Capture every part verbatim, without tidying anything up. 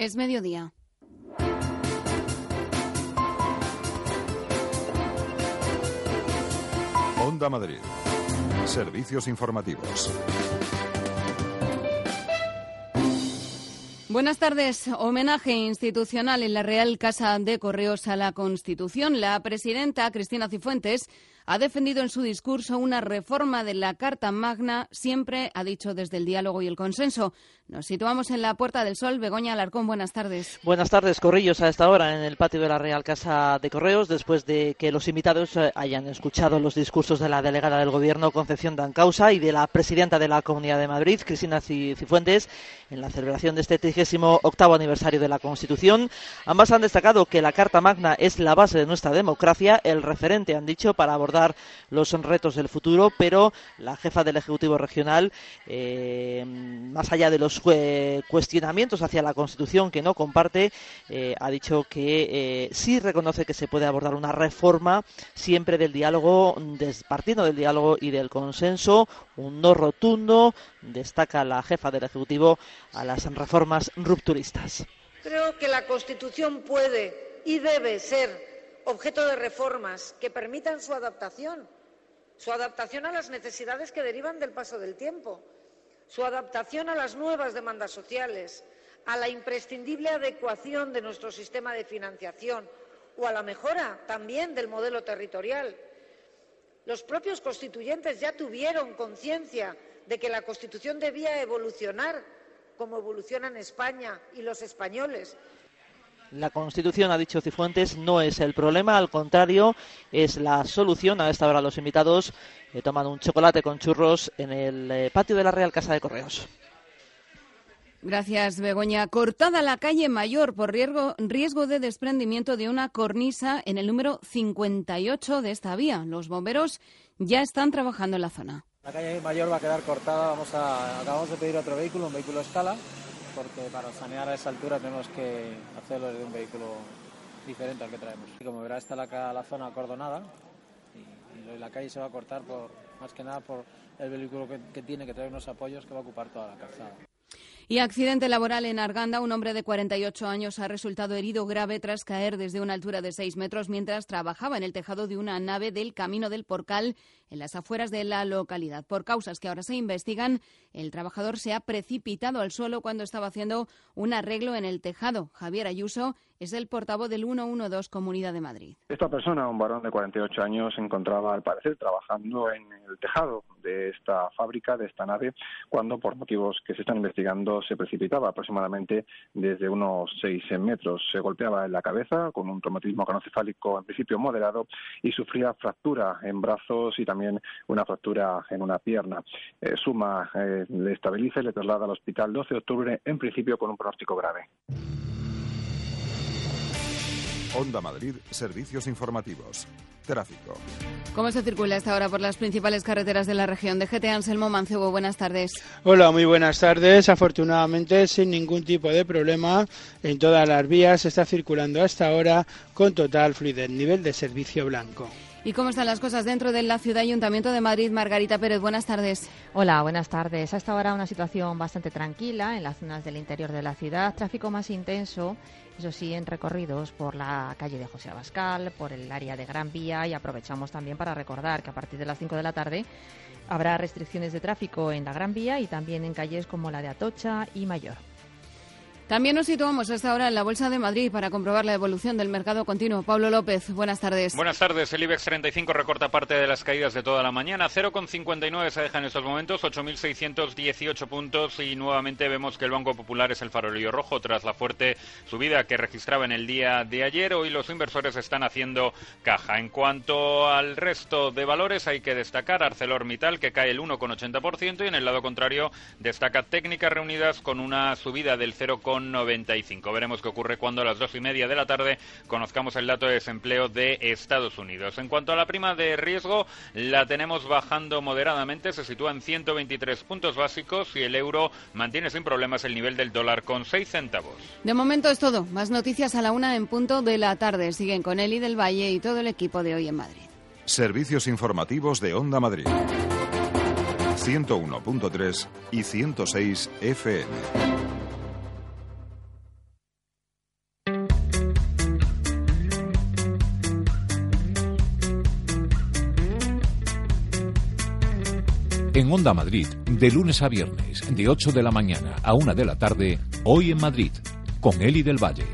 Es mediodía. Onda Madrid. Servicios informativos. Buenas tardes. Homenaje institucional en la Real Casa de Correos a la Constitución. La presidenta, Cristina Cifuentes, ha defendido en su discurso una reforma de la Carta Magna, siempre ha dicho desde el diálogo y el consenso. Nos situamos en la Puerta del Sol. Begoña Alarcón, buenas tardes. Buenas tardes, Corrillos, a esta hora en el patio de la Real Casa de Correos, después de que los invitados hayan escuchado los discursos de la delegada del Gobierno, Concepción Dancausa, y de la presidenta de la Comunidad de Madrid, Cristina Cifuentes, en la celebración de este trigésimo octavo aniversario de la Constitución. Ambas han destacado que la Carta Magna es la base de nuestra democracia, el referente, han dicho, para abordar los retos del futuro, pero la jefa del Ejecutivo Regional, eh, más allá de los eh, cuestionamientos hacia la Constitución que no comparte, eh, ha dicho que eh, sí reconoce que se puede abordar una reforma siempre del diálogo, des, partiendo del diálogo y del consenso, un no rotundo. Destaca la jefa del Ejecutivo a las reformas rupturistas. Creo que la Constitución puede y debe ser objeto de reformas que permitan su adaptación, su adaptación a las necesidades que derivan del paso del tiempo, su adaptación a las nuevas demandas sociales, a la imprescindible adecuación de nuestro sistema de financiación o a la mejora también del modelo territorial. Los propios constituyentes ya tuvieron conciencia de que la Constitución debía evolucionar como evolucionan España y los españoles. La Constitución, ha dicho Cifuentes, no es el problema, al contrario, es la solución. A esta hora los invitados eh, toman un chocolate con churros en el eh, patio de la Real Casa de Correos. Gracias, Begoña. Cortada la calle Mayor por riesgo, riesgo de desprendimiento de una cornisa en el número cincuenta y ocho de esta vía. Los bomberos ya están trabajando en la zona. La calle Mayor va a quedar cortada. Vamos a, acabamos de pedir otro vehículo, un vehículo escala, porque para sanear a esa altura tenemos que hacerlo desde un vehículo diferente al que traemos. Y como verá, está la, la zona acordonada y, y la calle se va a cortar por, más que nada por el vehículo que, que tiene que traer unos apoyos que va a ocupar toda la calzada. Y accidente laboral en Arganda. Un hombre de cuarenta y ocho años ha resultado herido grave tras caer desde una altura de seis metros mientras trabajaba en el tejado de una nave del Camino del Porcal en las afueras de la localidad. Por causas que ahora se investigan, el trabajador se ha precipitado al suelo cuando estaba haciendo un arreglo en el tejado. Javier Ayuso es el portavoz del ciento doce Comunidad de Madrid. Esta persona, un varón de cuarenta y ocho años, se encontraba al parecer trabajando en el tejado de esta fábrica, de esta nave, cuando por motivos que se están investigando se precipitaba aproximadamente desde unos seis metros. Se golpeaba en la cabeza con un traumatismo craneoencefálico en principio moderado y sufría fractura en brazos y también una fractura en una pierna. Eh, Suma eh, le estabiliza y le traslada al hospital doce de octubre, en principio con un pronóstico grave. Onda Madrid, servicios informativos. Tráfico. ¿Cómo se circula esta hora por las principales carreteras de la región? D G T, Anselmo Mancebo, buenas tardes. Hola, muy buenas tardes. Afortunadamente, sin ningún tipo de problema, en todas las vías se está circulando hasta ahora con total fluidez. Nivel de servicio blanco. ¿Y cómo están las cosas dentro de la Ciudad Ayuntamiento de Madrid? Margarita Pérez, buenas tardes. Hola, buenas tardes. Hasta ahora una situación bastante tranquila en las zonas del interior de la ciudad. Tráfico más intenso, eso sí, en recorridos por la calle de José Abascal, por el área de Gran Vía, y aprovechamos también para recordar que a partir de las cinco de la tarde habrá restricciones de tráfico en la Gran Vía y también en calles como la de Atocha y Mayor. También nos situamos hasta ahora en la Bolsa de Madrid para comprobar la evolución del mercado continuo. Pablo López, buenas tardes. Buenas tardes. El IBEX treinta y cinco recorta parte de las caídas de toda la mañana. cero coma cincuenta y nueve se deja en estos momentos, ocho mil seiscientos dieciocho puntos, y nuevamente vemos que el Banco Popular es el farolillo rojo tras la fuerte subida que registraba en el día de ayer. Hoy los inversores están haciendo caja. En cuanto al resto de valores, hay que destacar ArcelorMittal, que cae el uno coma ochenta por ciento, y en el lado contrario destaca Técnicas Reunidas con una subida del cero coma noventa y cinco. Veremos qué ocurre cuando a las dos y media de la tarde conozcamos el dato de desempleo de Estados Unidos. En cuanto a la prima de riesgo, la tenemos bajando moderadamente, se sitúa en ciento veintitrés puntos básicos y el euro mantiene sin problemas el nivel del dólar con seis centavos. De momento es todo. Más noticias a la una en punto de la tarde. Siguen con Eli del Valle y todo el equipo de Hoy en Madrid. Servicios informativos de Onda Madrid. ciento uno punto tres y ciento seis F M. En Onda Madrid, de lunes a viernes, de ocho de la mañana a una de la tarde, Hoy en Madrid, con Eli del Valle.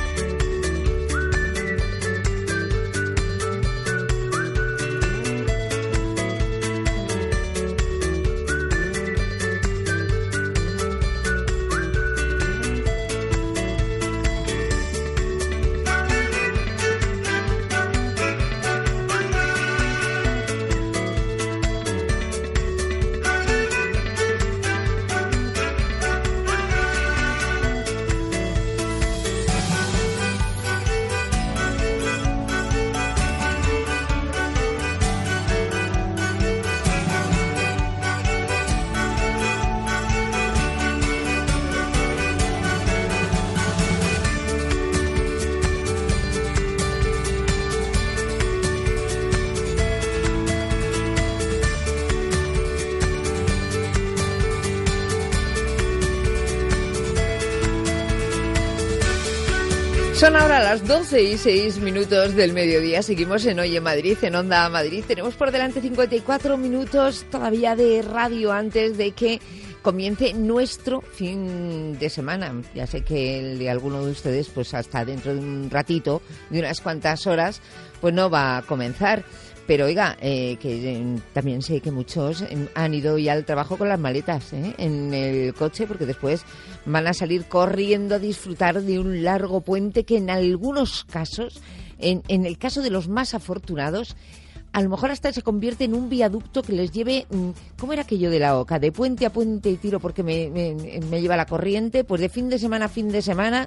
Son ahora las doce y seis minutos del mediodía. Seguimos en Hoy en Madrid, en Onda Madrid. Tenemos por delante cincuenta y cuatro minutos todavía de radio antes de que comience nuestro fin de semana. Ya sé que el de alguno de ustedes, pues hasta dentro de un ratito, de unas cuantas horas, pues no va a comenzar. Pero oiga, eh, que eh, también sé que muchos eh, han ido ya al trabajo con las maletas ¿eh? en el coche, porque después van a salir corriendo a disfrutar de un largo puente que en algunos casos, en, en el caso de los más afortunados, a lo mejor hasta se convierte en un viaducto que les lleve, ¿cómo era aquello de la Oca? De puente a puente y tiro porque me, me, me lleva la corriente, pues de fin de semana a fin de semana.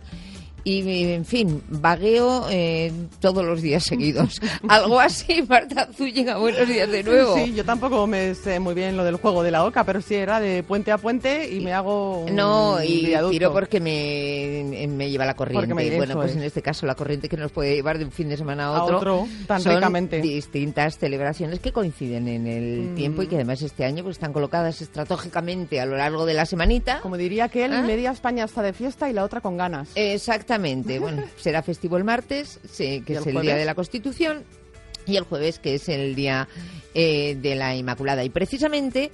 Y, en fin, vagueo eh, todos los días seguidos. Algo así. Marta Zúñiga, buenos días de nuevo. Sí, yo tampoco me sé muy bien lo del juego de la Oca, pero sí era de puente a puente y me hago un No, y viaducto. tiro porque me, me lleva la corriente. Me bueno, pues es. en este caso la corriente que nos puede llevar de un fin de semana a otro, a otro tan son ricamente. Distintas celebraciones que coinciden en el mm. tiempo y que además este año pues están colocadas estratégicamente a lo largo de la semanita. Como diría que él, ¿Ah? media España está de fiesta y la otra con ganas. Exactamente. Bueno, será festivo el martes, sí, que es el, el Día de la Constitución, y el jueves, que es el Día eh, de la Inmaculada. Y precisamente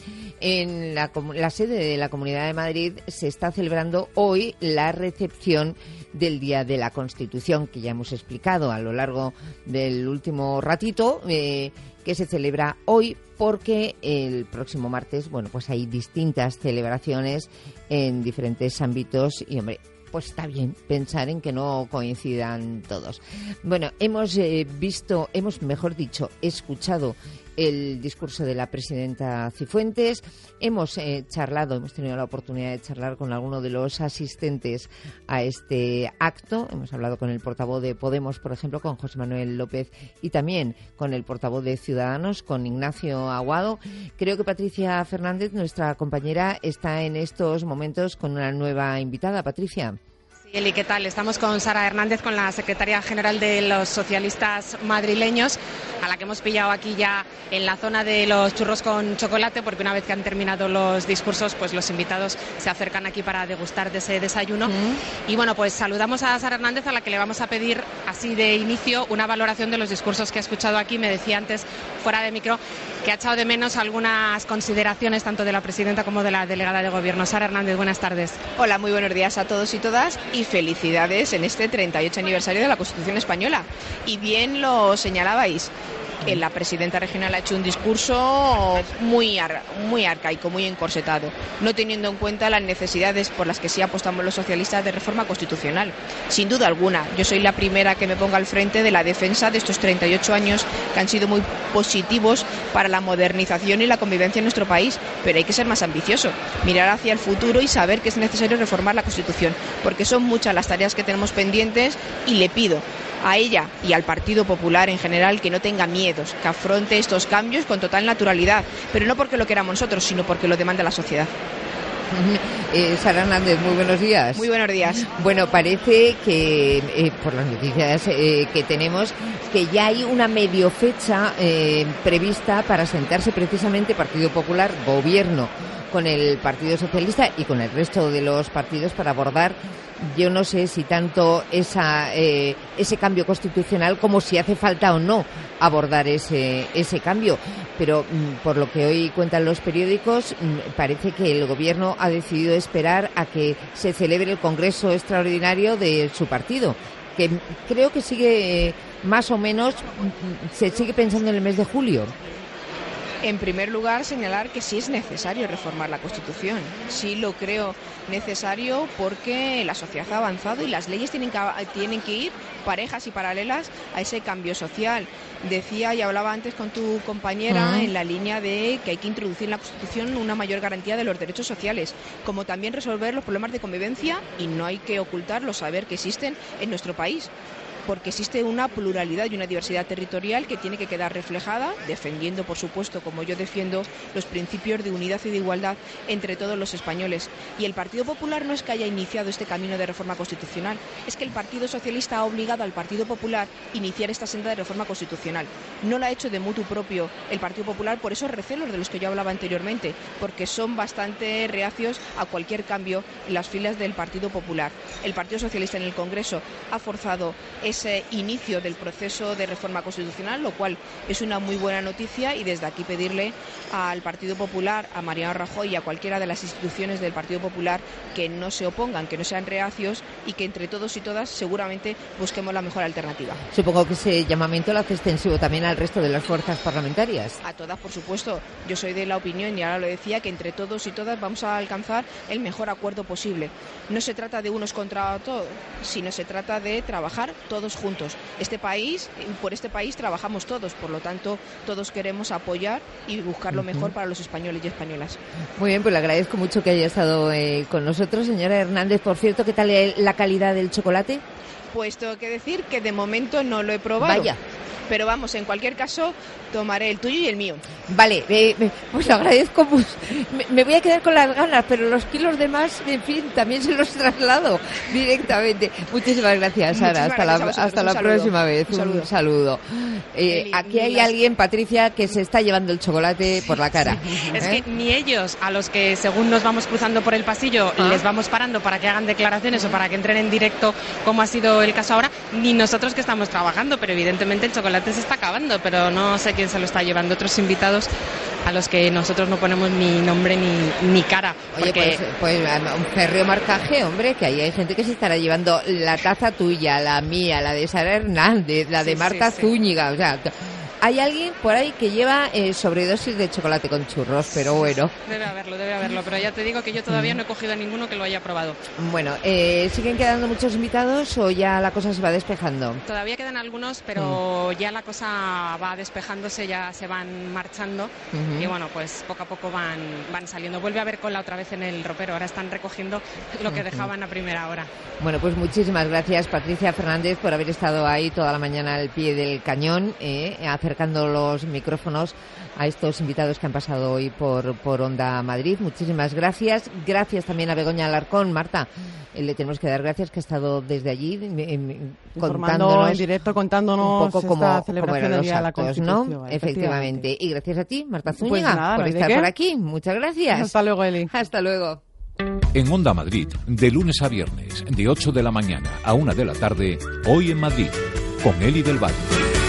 en la, la sede de la Comunidad de Madrid se está celebrando hoy la recepción del Día de la Constitución, que ya hemos explicado a lo largo del último ratito, eh, que se celebra hoy porque el próximo martes, bueno, pues hay distintas celebraciones en diferentes ámbitos y, hombre, pues está bien pensar en que no coincidan todos. Bueno, hemos eh, visto, hemos, mejor dicho, escuchado el discurso de la presidenta Cifuentes. Hemos eh, charlado, hemos tenido la oportunidad de charlar con alguno de los asistentes a este acto. Hemos hablado con el portavoz de Podemos, por ejemplo, con José Manuel López, y también con el portavoz de Ciudadanos, con Ignacio Aguado. Creo que Patricia Fernández, nuestra compañera, está en estos momentos con una nueva invitada. Patricia. Eli, ¿qué tal? Estamos con Sara Hernández, con la secretaria general de los socialistas madrileños, a la que hemos pillado aquí ya en la zona de los churros con chocolate, porque una vez que han terminado los discursos, pues los invitados se acercan aquí para degustar de ese desayuno. Mm. Y bueno, pues saludamos a Sara Hernández, a la que le vamos a pedir así de inicio una valoración de los discursos que ha escuchado aquí. Me decía antes, fuera de micro, que ha echado de menos algunas consideraciones tanto de la presidenta como de la delegada de gobierno. Sara Hernández, buenas tardes. Hola, muy buenos días a todos y todas, y felicidades en este treinta y ocho aniversario de la Constitución Española. Y bien lo señalabais, que la presidenta regional ha hecho un discurso muy, ar muy arcaico, muy encorsetado, no teniendo en cuenta las necesidades por las que sí apostamos los socialistas de reforma constitucional. Sin duda alguna, yo soy la primera que me ponga al frente de la defensa de estos treinta y ocho años que han sido muy positivos para la modernización y la convivencia en nuestro país, pero hay que ser más ambicioso, mirar hacia el futuro y saber que es necesario reformar la Constitución, porque son muchas las tareas que tenemos pendientes, y le pido a ella y al Partido Popular en general que no tenga miedos, que afronte estos cambios con total naturalidad, pero no porque lo queramos nosotros, sino porque lo demanda la sociedad. Eh, Sara Hernández, muy buenos días. Muy buenos días. Bueno, parece que, eh, por las noticias eh, que tenemos, que ya hay una medio fecha eh, prevista para sentarse precisamente Partido Popular, Gobierno, con el Partido Socialista y con el resto de los partidos para abordar, yo no sé si tanto esa, eh, ese cambio constitucional como si hace falta o no abordar ese, ese cambio. Pero mm, por lo que hoy cuentan los periódicos, mm, parece que el Gobierno ha decidido esperar a que se celebre el Congreso Extraordinario de su partido, que creo que sigue eh, más o menos, mm, se sigue pensando en el mes de julio. En primer lugar, señalar que sí es necesario reformar la Constitución. Sí lo creo necesario porque la sociedad ha avanzado y las leyes tienen que, tienen que ir parejas y paralelas a ese cambio social. Decía y hablaba antes con tu compañera uh-huh. en la línea de que hay que introducir en la Constitución una mayor garantía de los derechos sociales, como también resolver los problemas de convivencia, y no hay que ocultar los saber que existen en nuestro país, porque existe una pluralidad y una diversidad territorial que tiene que quedar reflejada, defendiendo, por supuesto, como yo defiendo, los principios de unidad y de igualdad entre todos los españoles. Y el Partido Popular no es que haya iniciado este camino de reforma constitucional, es que el Partido Socialista ha obligado al Partido Popular a iniciar esta senda de reforma constitucional. No la ha hecho de mutuo propio el Partido Popular por esos recelos de los que yo hablaba anteriormente, porque son bastante reacios a cualquier cambio en las filas del Partido Popular. El Partido Socialista en el Congreso ha forzado ese inicio del proceso de reforma constitucional, lo cual es una muy buena noticia, y desde aquí pedirle al Partido Popular, a Mariano Rajoy y a cualquiera de las instituciones del Partido Popular que no se opongan, que no sean reacios y que entre todos y todas seguramente busquemos la mejor alternativa. Supongo que ese llamamiento lo hace extensivo también al resto de las fuerzas parlamentarias. A todas, por supuesto. Yo soy de la opinión, y ahora lo decía, que entre todos y todas vamos a alcanzar el mejor acuerdo posible. No se trata de unos contra todos, sino se trata de trabajar todos todos juntos. Este país, por este país trabajamos todos, por lo tanto, todos queremos apoyar y buscar lo mejor para los españoles y españolas. Muy bien, pues le agradezco mucho que haya estado eh, con nosotros. Señora Hernández, por cierto, ¿qué tal la calidad del chocolate? Pues tengo que decir que de momento no lo he probado. Vaya. Pero vamos, en cualquier caso, tomaré el tuyo y el mío. Vale, eh, pues lo agradezco. Pues, me, me voy a quedar con las ganas, pero los kilos de más, en fin, también se los traslado directamente. Muchísimas gracias, Sara. Hasta la, hasta la próxima vez. Un saludo. Un saludo. Eh, Eli, aquí hay las... alguien, Patricia, que se está llevando el chocolate por la cara. ¿Eh? Es que ni ellos, a los que según nos vamos cruzando por el pasillo, ¿Ah? les vamos parando para que hagan declaraciones o para que entren en directo, como ha sido el caso ahora, ni nosotros que estamos trabajando, pero evidentemente el chocolate se está acabando, pero no sé quién se lo está llevando. Otros invitados a los que nosotros no ponemos ni nombre ni, ni cara. Oye, porque... pues, pues un férreo marcaje, hombre, que ahí hay gente que se estará llevando la taza tuya, la mía, la de Sara Hernández, la de sí, Marta sí, Zúñiga, sí. O sea... Hay alguien por ahí que lleva eh, sobredosis de chocolate con churros, pero bueno. Debe haberlo, debe haberlo, pero ya te digo que yo todavía no he cogido a ninguno que lo haya probado. Bueno, eh, ¿siguen quedando muchos invitados o ya la cosa se va despejando? Todavía quedan algunos, pero mm. ya la cosa va despejándose, ya se van marchando uh-huh. y bueno, pues poco a poco van, van saliendo. Vuelve a haber cola otra vez en el ropero, ahora están recogiendo lo que dejaban a primera hora. Bueno, pues muchísimas gracias, Patricia Fernández, por haber estado ahí toda la mañana al pie del cañón, eh, acercando los micrófonos a estos invitados que han pasado hoy por, por Onda Madrid. Muchísimas gracias. Gracias también a Begoña Alarcón. Marta, eh, le tenemos que dar gracias, que ha estado desde allí eh, contándonos en directo, contándonos un poco cómo, esta celebración cómo eran los los actos, ¿no? Efectivamente. Y gracias a ti, Marta Zúñiga, pues nada, por ¿no estar qué? por aquí. Muchas gracias. Hasta luego, Eli. Hasta luego. En Onda Madrid, de lunes a viernes, de ocho de la mañana a una de la tarde, Hoy en Madrid, con Eli del Valle.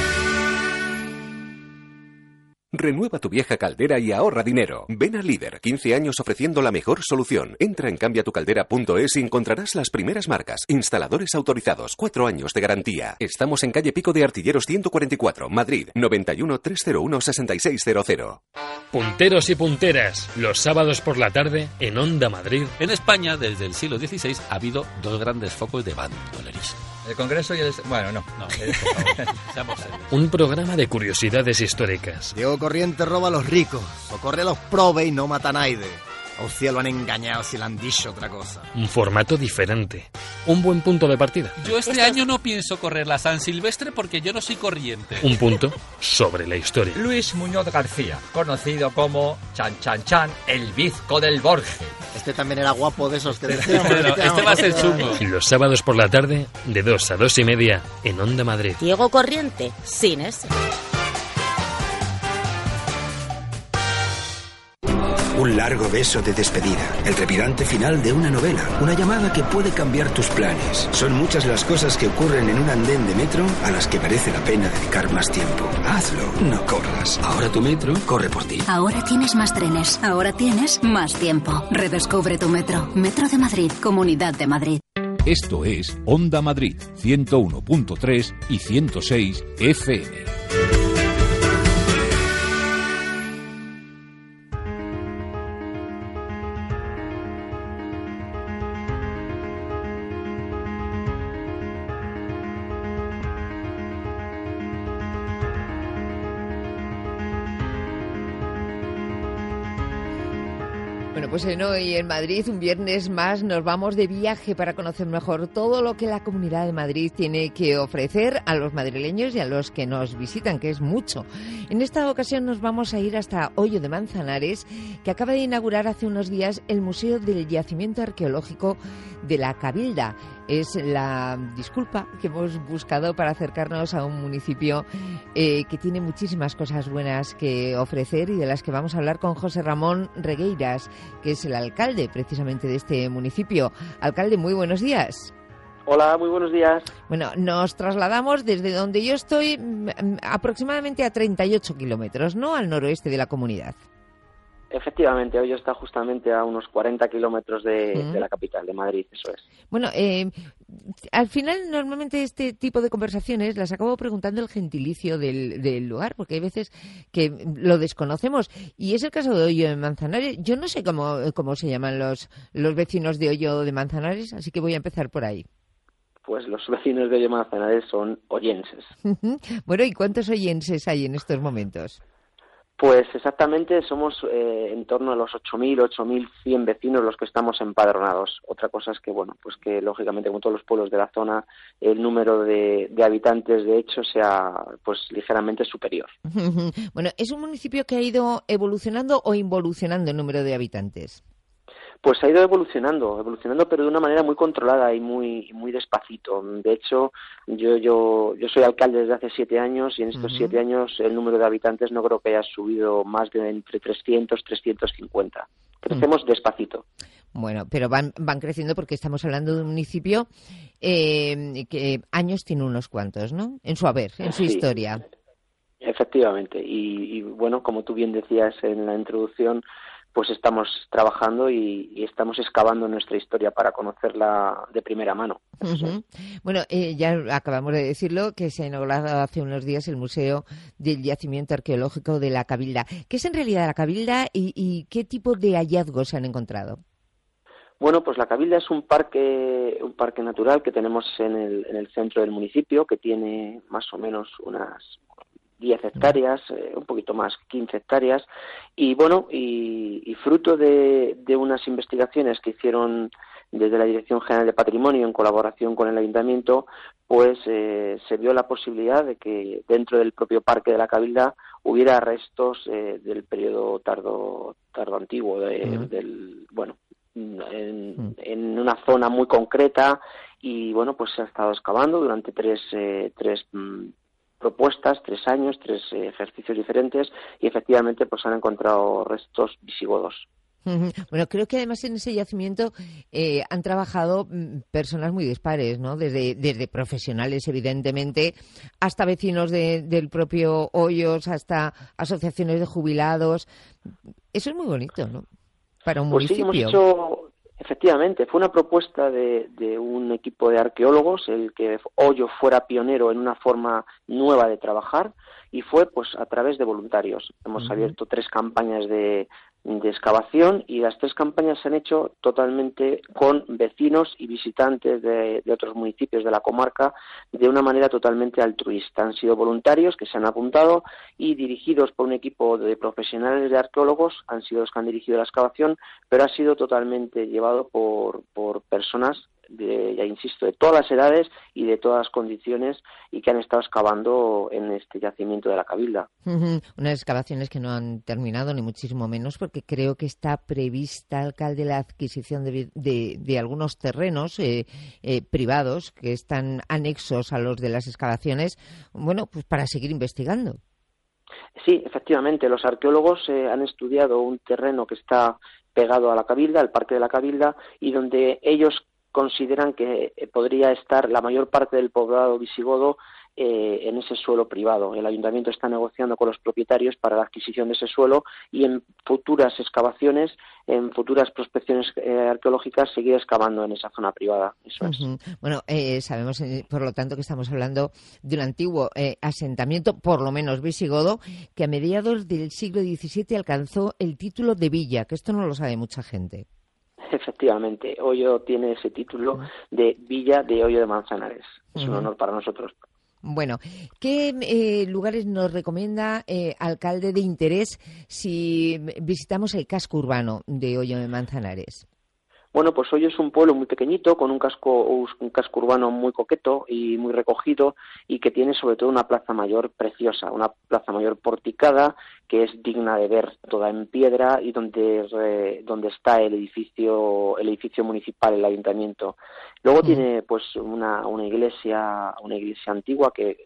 Renueva tu vieja caldera y ahorra dinero. Ven a Líder, quince años ofreciendo la mejor solución. Entra en cambia tu caldera punto es y encontrarás las primeras marcas. Instaladores autorizados, cuatro años de garantía. Estamos en calle Pico de Artilleros ciento cuarenta y cuatro, Madrid, noventa y uno, trescientos uno, sesenta y seis cero cero. Punteros y punteras, los sábados por la tarde en Onda Madrid. En España, desde el siglo dieciséis, ha habido dos grandes focos de bandolerismo. El Congreso y el... Bueno, no. no Seamos un programa de curiosidades históricas. Diego Corriente roba a los ricos, socorre a los probes y no mata a nadie. A usted lo han engañado si le han dicho otra cosa. Un formato diferente. Un buen punto de partida. Yo este Esto... año no pienso correr la San Silvestre porque yo no soy corriente. Un punto sobre la historia. Luis Muñoz García, conocido como Chan Chan Chan, el bizco del Borge. Este también era guapo de esos que decíamos. Pero este va a ser chungo. Los sábados por la tarde, de dos a dos y media, en Onda Madrid. Diego Corriente, sin ese. Un largo beso de despedida, el trepidante final de una novela, una llamada que puede cambiar tus planes. Son muchas las cosas que ocurren en un andén de metro a las que merece la pena dedicar más tiempo. Hazlo, no corras. Ahora tu metro corre por ti. Ahora tienes más trenes, ahora tienes más tiempo. Redescubre tu metro. Metro de Madrid, Comunidad de Madrid. Esto es Onda Madrid, ciento uno punto tres y ciento seis F M. Pues en Hoy en Madrid, un viernes más, nos vamos de viaje para conocer mejor todo lo que la Comunidad de Madrid tiene que ofrecer a los madrileños y a los que nos visitan, que es mucho. En esta ocasión nos vamos a ir hasta Hoyo de Manzanares, que acaba de inaugurar hace unos días el Museo del Yacimiento Arqueológico de la Cabilda. Es la disculpa que hemos buscado para acercarnos a un municipio eh, que tiene muchísimas cosas buenas que ofrecer y de las que vamos a hablar con José Ramón Regueiras, que es el alcalde precisamente de este municipio. Alcalde, muy buenos días. Hola, muy buenos días. Bueno, nos trasladamos desde donde yo estoy aproximadamente a treinta y ocho kilómetros, ¿no?, al noroeste de la comunidad. Efectivamente, Hoyo está justamente a unos cuarenta kilómetros de, mm. de la capital, de Madrid, eso es. Bueno, eh, al final normalmente este tipo de conversaciones las acabo preguntando el gentilicio del, del lugar, porque hay veces que lo desconocemos. Y es el caso de Hoyo de Manzanares. Yo no sé cómo, cómo se llaman los, los vecinos de Hoyo de Manzanares, así que voy a empezar por ahí. Pues los vecinos de Hoyo de Manzanares son oyenses. Bueno, ¿y cuántos oyenses hay en estos momentos? Pues exactamente somos eh, en torno a los ocho mil, ocho mil cien vecinos los que estamos empadronados. Otra cosa es que, bueno, pues que lógicamente como todos los pueblos de la zona, el número de, de habitantes de hecho sea pues ligeramente superior. Bueno, ¿es un municipio que ha ido evolucionando o involucionando el número de habitantes? Pues ha ido evolucionando, evolucionando, pero de una manera muy controlada y muy muy despacito. De hecho, yo yo yo soy alcalde desde hace siete años y en estos uh-huh. siete años el número de habitantes no creo que haya subido más de entre trescientos, trescientos cincuenta. Crecemos uh-huh. despacito. Bueno, pero van van creciendo porque estamos hablando de un municipio eh, que años tiene unos cuantos, ¿no? En su haber, en su sí. historia. Efectivamente. Y, y bueno, como tú bien decías en la introducción, pues estamos trabajando y, y estamos excavando nuestra historia para conocerla de primera mano. Uh-huh. Bueno, eh, ya acabamos de decirlo, que se ha inaugurado hace unos días el Museo del Yacimiento Arqueológico de la Cabilda. ¿Qué es en realidad la Cabilda y, y qué tipo de hallazgos se han encontrado? Bueno, pues la Cabilda es un parque un parque natural que tenemos en el, en el centro del municipio, que tiene más o menos unas diez hectáreas, eh, un poquito más, quince hectáreas, y bueno, y, y fruto de, de unas investigaciones que hicieron desde la Dirección General de Patrimonio en colaboración con el Ayuntamiento, pues eh, se vio la posibilidad de que dentro del propio Parque de la Cabilda hubiera restos eh, del periodo tardo tardo antiguo, de, uh-huh. del bueno, en, uh-huh. en una zona muy concreta, y bueno, pues se ha estado excavando durante tres eh, tres mm, propuestas, tres años, tres eh, ejercicios diferentes, y efectivamente pues han encontrado restos visigodos. Bueno, creo que además en ese yacimiento eh, han trabajado personas muy dispares, ¿no? Desde, desde profesionales, evidentemente, hasta vecinos de, del propio Hoyos, hasta asociaciones de jubilados. Eso es muy bonito, ¿no? Para un pues municipio. Sí, hemos hecho... Efectivamente, fue una propuesta de, de un equipo de arqueólogos el que Hoyo fuera pionero en una forma nueva de trabajar, y fue pues a través de voluntarios. Hemos uh-huh. abierto tres campañas de, de excavación, y las tres campañas se han hecho totalmente con vecinos y visitantes de, de otros municipios de la comarca de una manera totalmente altruista. Han sido voluntarios que se han apuntado y dirigidos por un equipo de profesionales de arqueólogos, han sido los que han dirigido la excavación, pero ha sido totalmente llevado por, por personas de, ya insisto, de todas las edades y de todas las condiciones, y que han estado excavando en este yacimiento de la Cabilda. Uh-huh. Unas excavaciones que no han terminado, ni muchísimo menos, porque creo que está prevista, alcalde, la adquisición de, de, de algunos terrenos eh, eh, privados que están anexos a los de las excavaciones, bueno, pues para seguir investigando. Sí, efectivamente, los arqueólogos eh, han estudiado un terreno que está pegado a la Cabilda, al Parque de la Cabilda, y donde ellos consideran que eh, podría estar la mayor parte del poblado visigodo eh, en ese suelo privado. El ayuntamiento está negociando con los propietarios para la adquisición de ese suelo y en futuras excavaciones, en futuras prospecciones eh, arqueológicas, seguir excavando en esa zona privada. Eso es. Uh-huh. Bueno, eh, sabemos, eh, por lo tanto, que estamos hablando de un antiguo eh, asentamiento, por lo menos visigodo, que a mediados del siglo diecisiete alcanzó el título de villa, que esto no lo sabe mucha gente. Efectivamente, Hoyo tiene ese título de Villa de Hoyo de Manzanares. Es un honor para nosotros. Bueno, ¿qué eh, lugares nos recomienda, eh, alcalde, de interés si visitamos el casco urbano de Hoyo de Manzanares? Bueno, pues Hoyo es un pueblo muy pequeñito, con un casco, un casco urbano muy coqueto y muy recogido, y que tiene sobre todo una plaza mayor preciosa, una plaza mayor porticada que es digna de ver, toda en piedra, y donde re, donde está el edificio el edificio municipal, el ayuntamiento. Luego mm. tiene pues una una iglesia una iglesia antigua que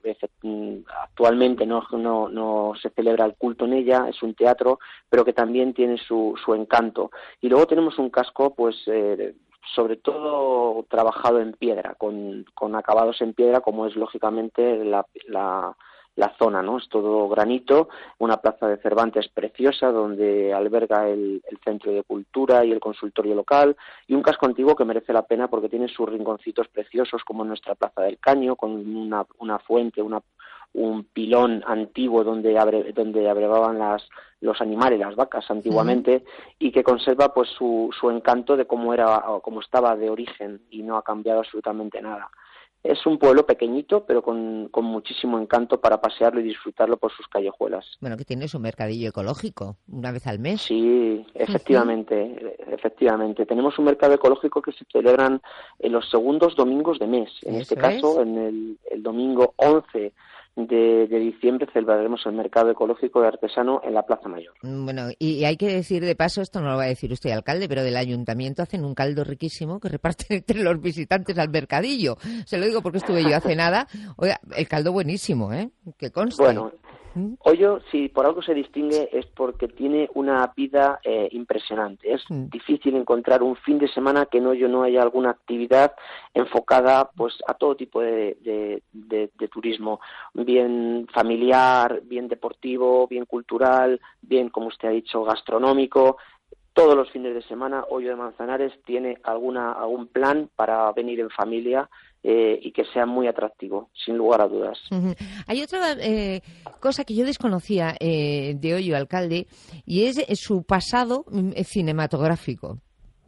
actualmente no no no se celebra el culto en ella, es un teatro, pero que también tiene su su encanto. Y luego tenemos un casco pues eh, sobre todo trabajado en piedra, con, con acabados en piedra, como es lógicamente la, la, la zona, ¿no? Es todo granito, una plaza de Cervantes preciosa donde alberga el, el Centro de Cultura y el consultorio local, y un casco antiguo que merece la pena porque tiene sus rinconcitos preciosos, como en nuestra Plaza del Caño, con una, una fuente, una un pilón antiguo donde abre, donde abrevaban las los animales, las vacas antiguamente, uh-huh. y que conserva pues su, su encanto de cómo era o cómo estaba de origen, y no ha cambiado absolutamente nada. Es un pueblo pequeñito, pero con, con muchísimo encanto para pasearlo y disfrutarlo por sus callejuelas. Bueno, que tiene su mercadillo ecológico, una vez al mes. Sí, efectivamente, uh-huh. efectivamente. Tenemos un mercado ecológico que se celebran en los segundos domingos de mes. En Eso este caso, es. en el, el domingo once De, de diciembre celebraremos el mercado ecológico de artesano en la Plaza Mayor. Bueno, y hay que decir de paso, esto no lo va a decir usted, alcalde, pero del ayuntamiento hacen un caldo riquísimo que reparten entre los visitantes al mercadillo. Se lo digo porque estuve yo hace nada. Oiga, el caldo buenísimo, ¿eh? Que conste. Bueno, Hoyo, si por algo se distingue, es porque tiene una vida eh, impresionante. Es mm. difícil encontrar un fin de semana que en Hoyo no haya alguna actividad enfocada pues a todo tipo de, de, de, de turismo, bien familiar, bien deportivo, bien cultural, bien, como usted ha dicho, gastronómico. Todos los fines de semana Hoyo de Manzanares tiene alguna algún plan para venir en familia eh, y que sea muy atractivo, sin lugar a dudas. Uh-huh. Hay otra eh, cosa que yo desconocía eh, de Hoyo, alcalde, y es su pasado eh, cinematográfico.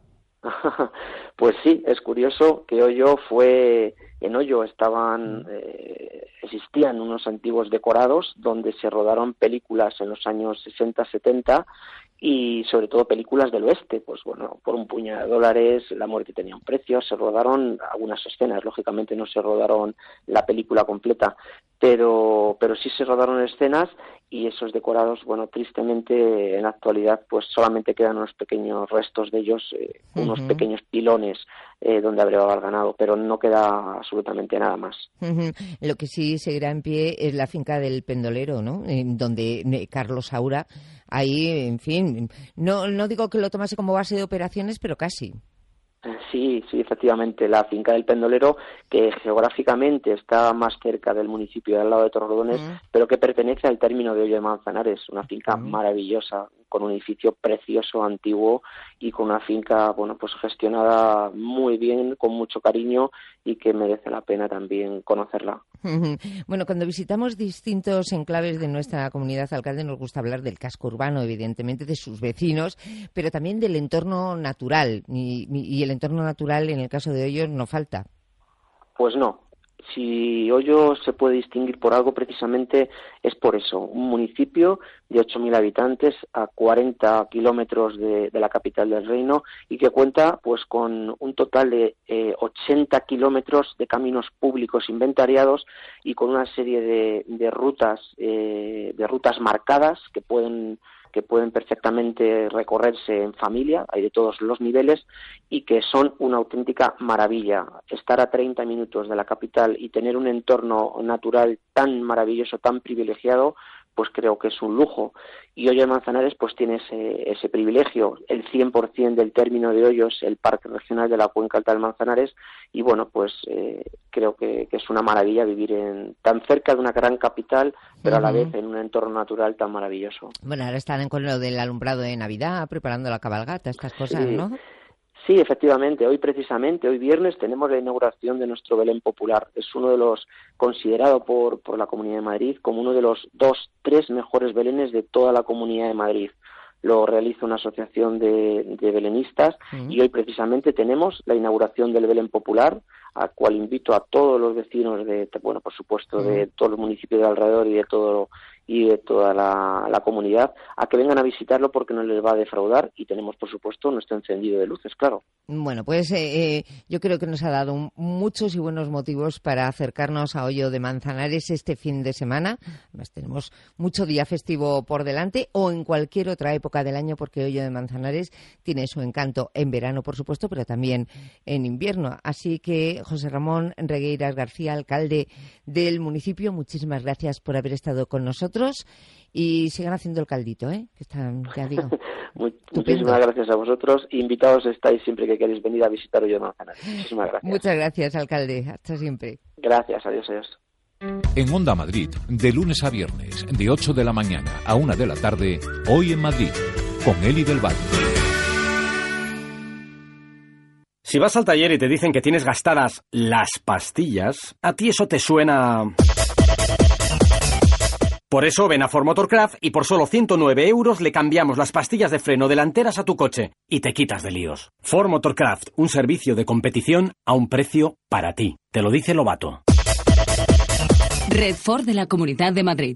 Pues sí, es curioso que Hoyo fue... En Hoyo estaban, eh, existían unos antiguos decorados donde se rodaron películas en los años sesenta, setenta, y sobre todo películas del oeste, pues bueno, por un puñado de dólares, La muerte tenía un precio, se rodaron algunas escenas, lógicamente no se rodaron la película completa, pero pero sí se rodaron escenas, y esos decorados, bueno, tristemente en la actualidad pues solamente quedan unos pequeños restos de ellos, eh, uh-huh. unos pequeños pilones eh, donde abrevaba el ganado, pero no queda absolutamente nada más. Uh-huh. Lo que sí seguirá en pie es la finca del Pendolero, ¿no? En donde Carlos Saura, ahí, en fin, no, no digo que lo tomase como base de operaciones, pero casi. Sí, sí, efectivamente, la finca del Pendolero, que geográficamente está más cerca del municipio de al lado de Torrelodones, uh-huh. pero que pertenece al término de Hoyo de Manzanares, una finca uh-huh. maravillosa, con un edificio precioso, antiguo, y con una finca, bueno, pues gestionada muy bien, con mucho cariño, y que merece la pena también conocerla. Uh-huh. Bueno, cuando visitamos distintos enclaves de nuestra comunidad, alcalde, nos gusta hablar del casco urbano, evidentemente, de sus vecinos, pero también del entorno natural, y, y el entorno natural, en el caso de Hoyo, no falta. Pues no. Si Hoyo se puede distinguir por algo, precisamente es por eso. Un municipio de ocho mil habitantes a cuarenta kilómetros de, de la capital del reino, y que cuenta pues con un total de eh, ochenta kilómetros de caminos públicos inventariados, y con una serie de, de rutas eh, de rutas marcadas que pueden que pueden perfectamente recorrerse en familia, hay de todos los niveles, y que son una auténtica maravilla. Estar a treinta minutos de la capital y tener un entorno natural tan maravilloso, tan privilegiado, pues creo que es un lujo. Y Hoyo de Manzanares pues tiene ese, ese privilegio, el cien por ciento del término de Hoyo es el Parque Regional de la Cuenca Alta del Manzanares, y bueno, pues eh, creo que, que es una maravilla vivir en tan cerca de una gran capital, pero a la vez en un entorno natural tan maravilloso. Bueno, ahora están con lo del alumbrado de Navidad, preparando la cabalgata, estas cosas, sí. ¿no? Sí, efectivamente. Hoy precisamente, hoy viernes, tenemos la inauguración de nuestro Belén Popular. Es uno de los, considerado por, por la Comunidad de Madrid como uno de los dos, tres mejores belenes de toda la Comunidad de Madrid. Lo realiza una asociación de, de belenistas mm. y hoy precisamente tenemos la inauguración del Belén Popular, a cual invito a todos los vecinos de, bueno, por supuesto, mm. de todos los municipios de alrededor y de todo y de toda la, la comunidad, a que vengan a visitarlo porque no les va a defraudar, y tenemos, por supuesto, nuestro encendido de luces, claro. Bueno, pues eh, eh, yo creo que nos ha dado un, muchos y buenos motivos para acercarnos a Hoyo de Manzanares este fin de semana. Además, tenemos mucho día festivo por delante, o en cualquier otra época del año, porque Hoyo de Manzanares tiene su encanto en verano, por supuesto, pero también en invierno. Así que, José Ramón Regueiras García, alcalde del municipio, muchísimas gracias por haber estado con nosotros. Y sigan haciendo el caldito, ¿eh? Que están, ya digo. Muchísimas gracias a vosotros. Invitados estáis siempre que queréis venir a visitar Hoyo de Manzanares. Muchísimas gracias. Muchas gracias, alcalde. Hasta siempre. Gracias. Adiós, adiós. En Onda Madrid, de lunes a viernes, de ocho de la mañana a una de la tarde, Hoy en Madrid, con Eli del Valle. Si vas al taller y te dicen que tienes gastadas las pastillas, a ti eso te suena... Por eso ven a Ford Motorcraft y por solo ciento nueve euros le cambiamos las pastillas de freno delanteras a tu coche y te quitas de líos. Ford Motorcraft, un servicio de competición a un precio para ti. Te lo dice Lobato. Red Ford de la Comunidad de Madrid.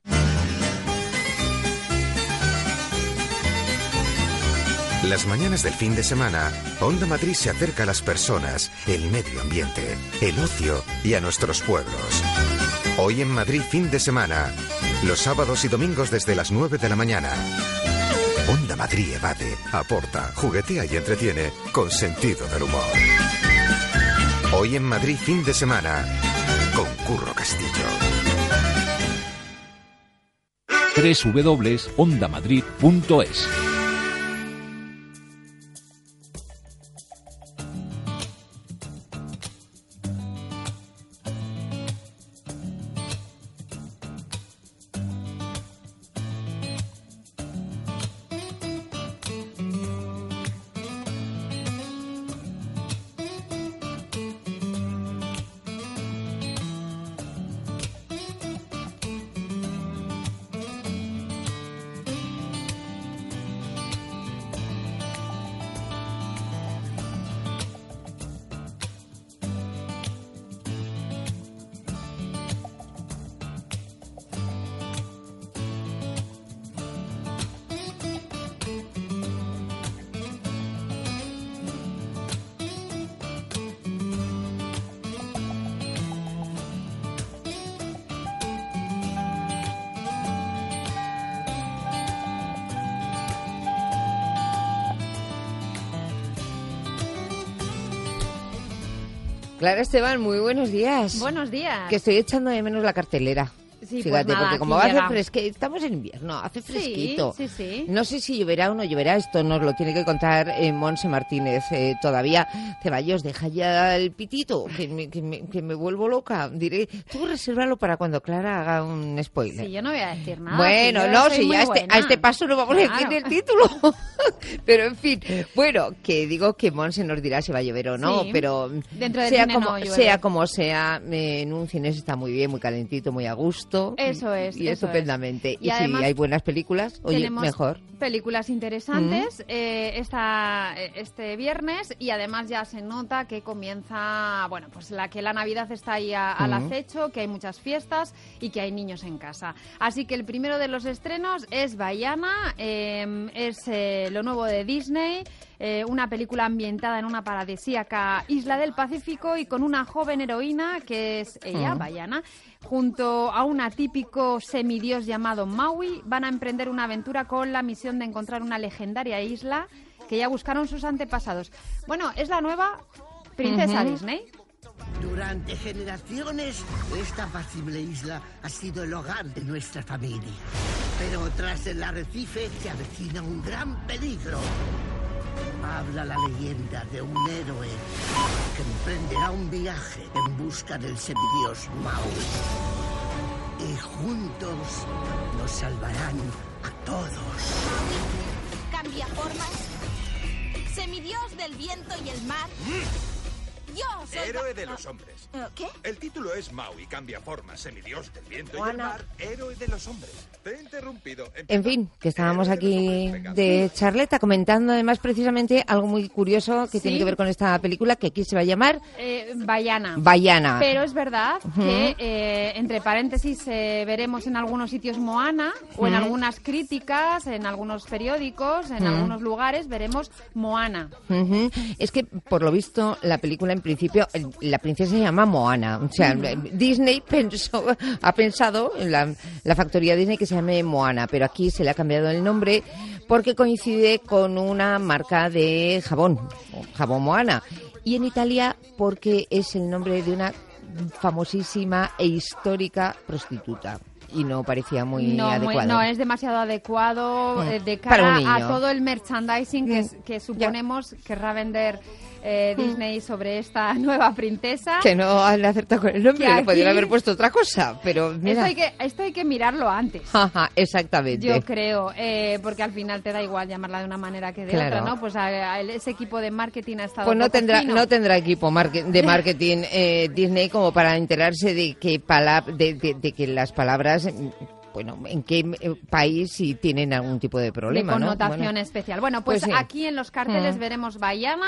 Las mañanas del fin de semana, Onda Madrid se acerca a las personas, el medio ambiente, el ocio y a nuestros pueblos. Hoy en Madrid fin de semana, los sábados y domingos desde las nueve de la mañana. Onda Madrid evade, aporta, juguetea y entretiene con sentido del humor. Hoy en Madrid fin de semana, con Curro Castillo. doble u doble u doble u punto onda madrid punto es. Clara Esteban, muy buenos días. Buenos días. Que estoy echando de menos la cartelera. Sí, Fíjate, pues nada, porque como va a hacer llega. fresquito, estamos en invierno, hace fresquito. Sí, sí, sí. No sé si lloverá o no lloverá, esto nos lo tiene que contar eh, Monse Martínez eh, todavía. Ceballos, deja ya el pitito, que me, que, me, que me vuelvo loca. Diré, tú resérvalo para cuando Clara haga un spoiler. Sí, yo no voy a decir nada. Bueno, no, si ya este, a este paso no vamos claro. a decir el título. Pero en fin, bueno, que digo que Monse nos dirá si va a llover o no, sí. pero Dentro del sea, cine como, no llueve. sea como sea, eh, en un cine está muy bien, muy calentito, muy a gusto. Eso es. Y eso estupendamente. Es. Y, y si hay buenas películas, oye, mejor. Películas interesantes mm. eh, esta, este viernes, y además ya se nota que comienza, bueno, pues la que la Navidad está ahí a, al mm. acecho, que hay muchas fiestas y que hay niños en casa. Así que el primero de los estrenos es Vaiana, eh, es eh, lo nuevo de Disney. Eh, una película ambientada en una paradisíaca isla del Pacífico y con una joven heroína que es ella, mm. Vaiana. Junto a un atípico semidios llamado Maui, van a emprender una aventura con la misión de encontrar una legendaria isla que ya buscaron sus antepasados. Bueno, es la nueva princesa uh-huh. Disney. Durante generaciones, esta apacible isla ha sido el hogar de nuestra familia. Pero tras el arrecife se avecina un gran peligro. Habla la leyenda de un héroe que emprenderá un viaje en busca del semidios Maui. Y juntos nos salvarán a todos. ¿Cambia formas? ¿Semidios del viento y el mar? Yo soy... Héroe de los hombres. ¿Qué? El título es Maui, cambia forma, semidios del viento Juana. y el mar, héroe de los hombres. Te he interrumpido. En fin, que estábamos aquí de charleta comentando además precisamente algo muy curioso que Sí. tiene que ver con esta película que aquí se va a llamar Eh, Baiana. Baiana. Pero es verdad Ujú. que, eh, entre paréntesis, eh, veremos en algunos sitios Moana o en Ujú. algunas críticas, en algunos periódicos, en Ujú. algunos lugares veremos Moana. Ujú. Es que, por lo visto, la película en principio, el- la princesa se llama Moana. O sea, Ujú. Disney pensó, ha pensado, en la, la factoría Disney, que se llame Moana, pero aquí se le ha cambiado el nombre porque coincide con una marca de jabón, jabón Moana. Y en Italia porque es el nombre de una famosísima e histórica prostituta. Y no parecía muy no, muy- adecuado. no, es demasiado adecuado Mm. eh, de Para un cara niño. a todo el merchandising que, Mm. que suponemos querrá vender eh, Disney sobre esta nueva princesa. Que no han acertado con el nombre, Que le podrían aquí- haber puesto otra cosa, pero Esto mira. hay, que, esto hay que mirarlo antes. Ajá, exactamente. Yo creo, eh, porque al final te da igual llamarla de una manera que de Claro. otra, ¿no? Pues a- a- ese equipo de marketing ha estado Pues no poco tendrá, fino. no tendrá equipo marque- de marketing eh, Disney como para enterarse de que pala- de, de- de que las palabras, mm, bueno, en qué eh, país si tienen algún tipo de problema, de ¿no? connotación Bueno, especial. Bueno, pues, pues sí. aquí en los carteles Mm. veremos Baiana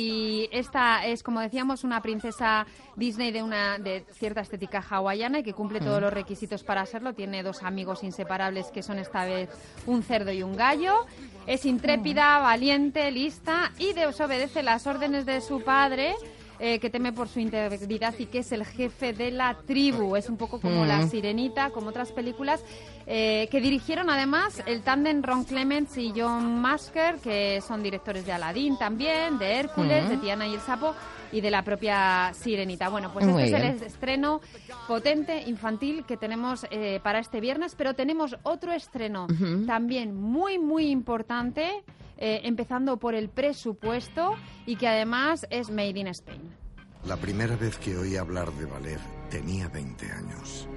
y esta es, como decíamos, una princesa Disney de una de cierta estética hawaiana y que cumple todos Mm. los requisitos para serlo. Tiene dos amigos inseparables que son esta vez un cerdo y un gallo. Es intrépida, valiente, lista y desobedece las órdenes de su padre. Eh, que teme por su integridad y que es el jefe de la tribu. Es un poco como Mm. La Sirenita, como otras películas, eh, que dirigieron además el tándem Ron Clements y John Masker, que son directores de Aladdin también, de Hércules, Mm. de Tiana y el Sapo y de la propia Sirenita. Bueno, pues Muy este es bien. el estreno potente, infantil, que tenemos eh, para este viernes, pero tenemos otro estreno Ujú. también muy, muy importante, eh, empezando por el presupuesto y que además es Made in Spain. La primera vez que oí hablar de ballet tenía veinte años.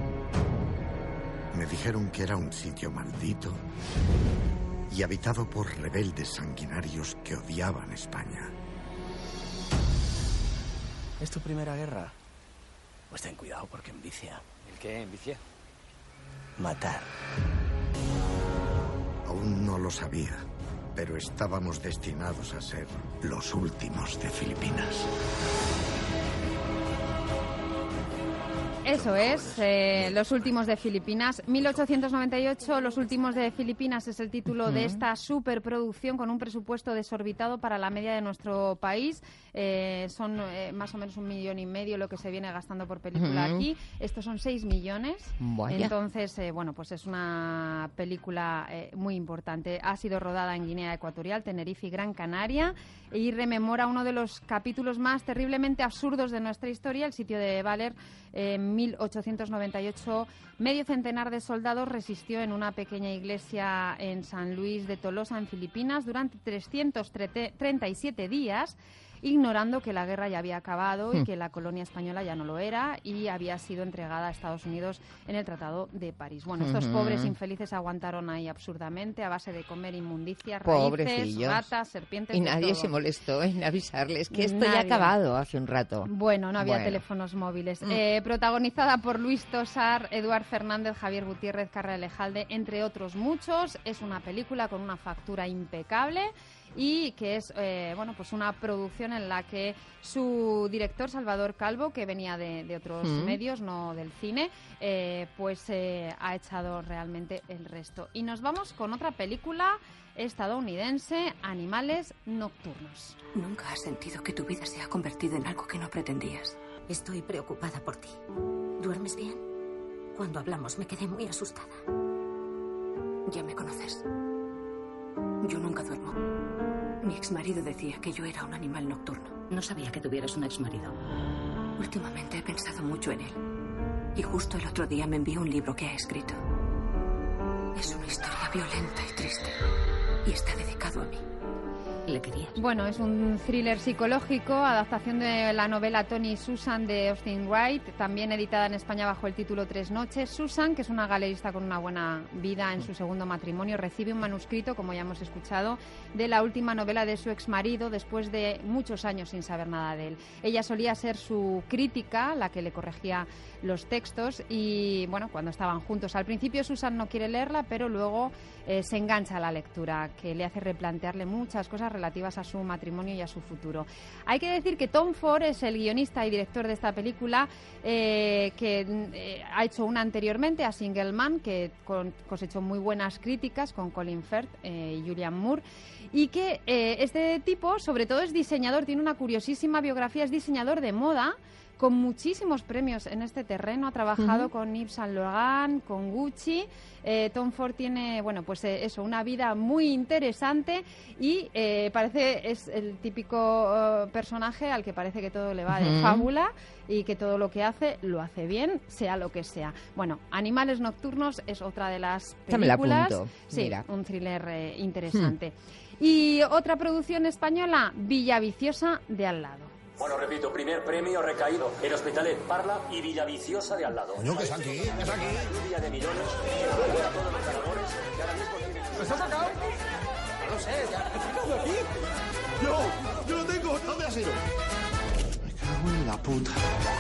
Me dijeron que era un sitio maldito y habitado por rebeldes sanguinarios que odiaban España. ¿Es tu primera guerra? Pues ten cuidado porque envicia. ¿El qué? ¿Envicia? Matar. Aún no lo sabía, pero estábamos destinados a ser los últimos de Filipinas. Eso es, eh, Los últimos de Filipinas. mil ochocientos noventa y ocho, Los últimos de Filipinas es el título de esta superproducción con un presupuesto desorbitado para la media de nuestro país. Eh, son eh, más o menos un millón y medio lo que se viene gastando por película Ujú. aquí. Estos son seis millones. Vaya. Entonces, eh, bueno, pues es una película eh, muy importante. Ha sido rodada en Guinea Ecuatorial, Tenerife y Gran Canaria y rememora uno de los capítulos más terriblemente absurdos de nuestra historia, el sitio de Valer. En mil ochocientos noventa y ocho, medio centenar de soldados resistió en una pequeña iglesia en San Luis de Tolosa, en Filipinas, durante trescientos treinta y siete días, ignorando que la guerra ya había acabado y Hmm. que la colonia española ya no lo era y había sido entregada a Estados Unidos en el Tratado de París. Bueno, estos Ujú. pobres infelices aguantaron ahí absurdamente a base de comer inmundicias, raíces, Pobrecillos. ratas, serpientes. Y de nadie todo. se molestó en avisarles que esto ya ha Nadie. acabado hace un rato. Bueno, no había Bueno. teléfonos móviles. Mm. Eh, protagonizada por Luis Tosar, Eduard Fernández, Javier Gutiérrez, Carra Alejalde, entre otros muchos. Es una película con una factura impecable y que es eh, bueno, pues una producción en la que su director, Salvador Calvo, que venía de, de otros Mm. medios, no del cine, eh, pues eh, ha echado realmente el resto. Y nos vamos con otra película estadounidense, Animales Nocturnos. Nunca has sentido que tu vida se ha convertido en algo que no pretendías. Estoy preocupada por ti. ¿Duermes bien? Cuando hablamos me quedé muy asustada. Ya me conoces. Yo nunca duermo. Mi exmarido decía que yo era un animal nocturno. No sabía que tuvieras un exmarido. Últimamente he pensado mucho en él. Y justo el otro día me envió un libro que ha escrito. Es una historia violenta y triste. Y está dedicado a mí. ¿Le querías? Bueno, es un thriller psicológico, adaptación de la novela Tony y Susan de Austin Wright, también editada en España bajo el título Tres noches. Susan, que es una galerista con una buena vida en su segundo matrimonio, recibe un manuscrito, como ya hemos escuchado, de la última novela de su exmarido después de muchos años sin saber nada de él. Ella solía ser su crítica, la que le corregía los textos, y bueno, cuando estaban juntos. Al principio Susan no quiere leerla, pero luego eh, se engancha a la lectura, que le hace replantearle muchas cosas relativas a su matrimonio y a su futuro. Hay que decir que Tom Ford es el guionista y director de esta película, eh, que eh, ha hecho una anteriormente, a Single Man, que con, cosechó muy buenas críticas con Colin Firth eh, y Julianne Moore, y que eh, este tipo sobre todo es diseñador, tiene una curiosísima biografía, es diseñador de moda, con muchísimos premios en este terreno. Ha trabajado uh-huh. con Yves Saint Laurent, con Gucci. Eh, Tom Ford tiene, bueno, pues eh, eso, una vida muy interesante y eh, parece es el típico uh, personaje al que parece que todo le va uh-huh. de fábula y que todo lo que hace lo hace bien, sea lo que sea. Bueno, Animales nocturnos es otra de las películas. Sí, Mira. un thriller eh, interesante. Hmm. Y otra producción española, Villaviciosa de al lado. Bueno, repito, primer premio recaído en Hospitalet, Parla y Villaviciosa de al lado. Coño, que es aquí, que es aquí. Lluvia de millones, enhorabuena a todos los ganadores que ahora mismo tienen... ¿Lo has sacado? No lo sé, ya lo he sacado aquí. Yo, yo lo tengo, ¿dónde has ido? Me cago en la puta.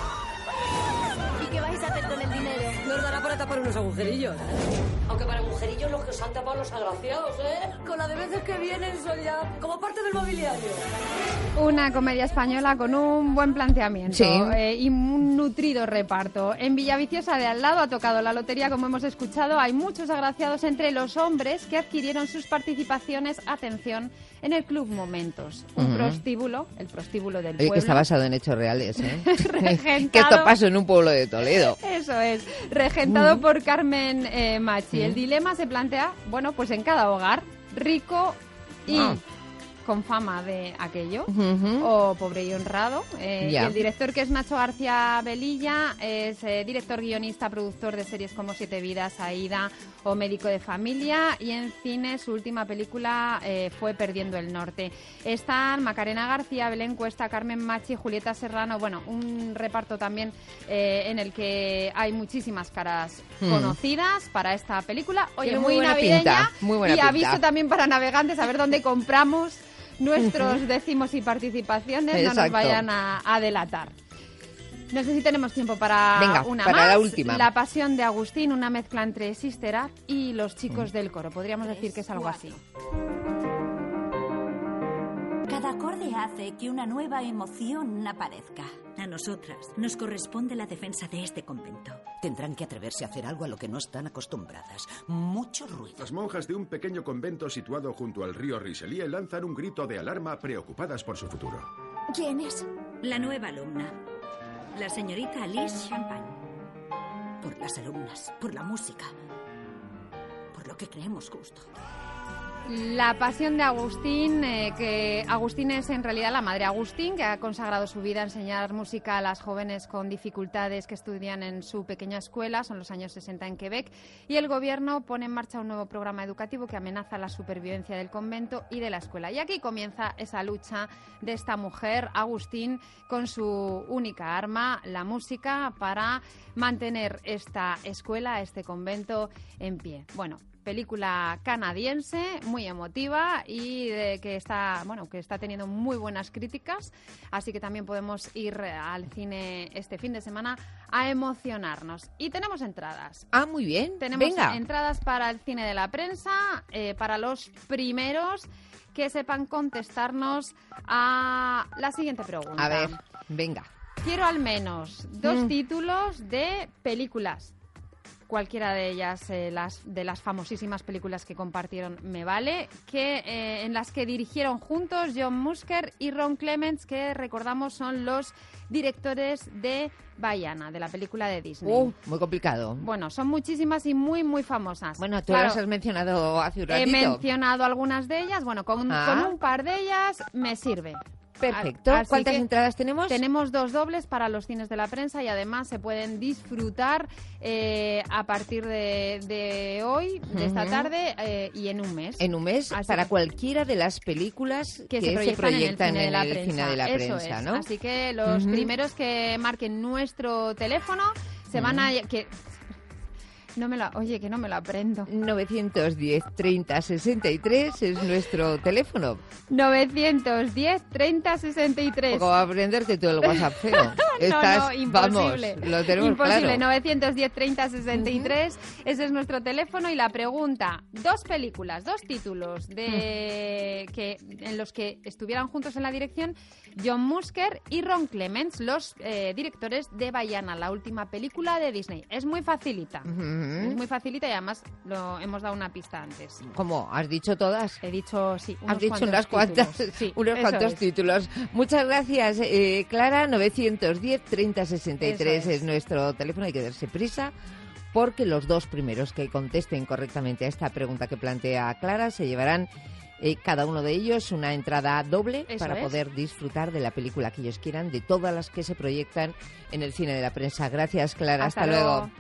¿Y qué vais a hacer con el dinero? Nos dará para tapar unos agujerillos. Aunque para agujerillos los que os han tapado los agraciados, ¿eh? Con la de veces que vienen son ya como parte del mobiliario. Una comedia española con un buen planteamiento sí. eh, y un nutrido reparto. En Villaviciosa de al lado ha tocado la lotería, como hemos escuchado. Hay muchos agraciados entre los hombres que adquirieron sus participaciones, atención, en el Club Momentos. Un uh-huh. prostíbulo, el prostíbulo del Oye, pueblo. que está basado en hechos reales, ¿eh? Regentado, que esto pasó en un pueblo de Toledo. Eso es. Regentado uh-huh. por Carmen eh, Machi. Uh-huh. El dilema se plantea, bueno, pues en cada hogar, rico y... Uh-huh. con fama de aquello, uh-huh. o pobre y honrado. Eh, yeah. y el director, que es Nacho García Velilla, es eh, director, guionista, productor de series como Siete Vidas, Aída o Médico de Familia, y en cine su última película eh, fue Perdiendo el Norte. Están Macarena García, Belén Cuesta, Carmen Machi, Julieta Serrano, bueno, un reparto también eh, en el que hay muchísimas caras mm. conocidas para esta película. Oye, muy, muy navideña, pinta, muy buena y pinta. aviso también para navegantes, a ver dónde compramos nuestros décimos y participaciones. Exacto. No nos vayan a, a delatar. No sé si tenemos tiempo para Venga, una para más. La última. La Pasión de Agustín, una mezcla entre Sister Act y Los Chicos mm. del Coro. Podríamos decir que es algo así. Cada acorde hace que una nueva emoción aparezca. A nosotras nos corresponde la defensa de este convento. Tendrán que atreverse a hacer algo a lo que no están acostumbradas. Mucho ruido. Las monjas de un pequeño convento situado junto al río Richelieu lanzan un grito de alarma, preocupadas por su futuro. ¿Quién es? La nueva alumna, la señorita Alice Champagne. Por las alumnas, por la música, por lo que creemos justo. La Pasión de Agustín, eh, que Agustín es en realidad la madre Agustín, que ha consagrado su vida a enseñar música a las jóvenes con dificultades que estudian en su pequeña escuela. Son los años sesenta en Quebec, y el gobierno pone en marcha un nuevo programa educativo que amenaza la supervivencia del convento y de la escuela. Y aquí comienza esa lucha de esta mujer, Agustín, con su única arma, la música, para mantener esta escuela, este convento en pie. Bueno, película canadiense, muy emotiva y de que está, bueno, que está teniendo muy buenas críticas, así que también podemos ir al cine este fin de semana a emocionarnos. Y tenemos entradas. Ah, muy bien. Tenemos Venga. entradas para el cine de la prensa, eh, para los primeros que sepan contestarnos a la siguiente pregunta. A ver, venga. Quiero al menos dos Mm. títulos de películas. Cualquiera de ellas, eh, las de las famosísimas películas que compartieron, me vale, que eh, en las que dirigieron juntos John Musker y Ron Clements, que recordamos son los directores de Vaiana, de la película de Disney. Uh, muy complicado. Bueno, son muchísimas y muy, muy famosas. Bueno, tú claro, las has mencionado hace un ratito. He mencionado algunas de ellas. Bueno, con, ah. con un par de ellas me sirve. Perfecto. Así ¿Cuántas que entradas tenemos? Tenemos dos dobles para los cines de la prensa y además se pueden disfrutar eh, a partir de, de hoy, de esta Ujú. tarde eh, y en un mes. En un mes, Así para que- cualquiera de las películas que, que se proyectan, proyectan en el cine de la el prensa. cine de la Eso prensa, es. ¿no? Así que los Ujú. primeros que marquen nuestro teléfono se van a... que no me la, oye, que no me la aprendo. novecientos diez, treinta, sesenta y tres es nuestro teléfono. novecientos diez, treinta, sesenta y tres. Poco va a aprenderte tú el WhatsApp feo. Estás, no, no, imposible. Vamos, lo tenemos imposible. claro. novecientos diez, treinta, sesenta y tres. Ese es nuestro teléfono y la pregunta. Dos películas, dos títulos de que en los que estuvieran juntos en la dirección John Musker y Ron Clements, los eh, directores de Vaiana, la última película de Disney. Es muy facilita. Ujú. Es muy facilita y además lo hemos dado una pista antes. ¿Cómo? ¿Has dicho todas? He dicho, sí, unos Has dicho cuantos unas cuantas, títulos. Sí, unos eso cuantos es. títulos. Muchas gracias, eh, Clara. novecientos diez, treinta, sesenta y tres Eso es. es. nuestro teléfono. Hay que darse prisa porque los dos primeros que contesten correctamente a esta pregunta que plantea Clara se llevarán eh, cada uno de ellos una entrada doble Eso para es. poder disfrutar de la película que ellos quieran, de todas las que se proyectan en el cine de la prensa. Gracias, Clara. Hasta, Hasta luego. luego.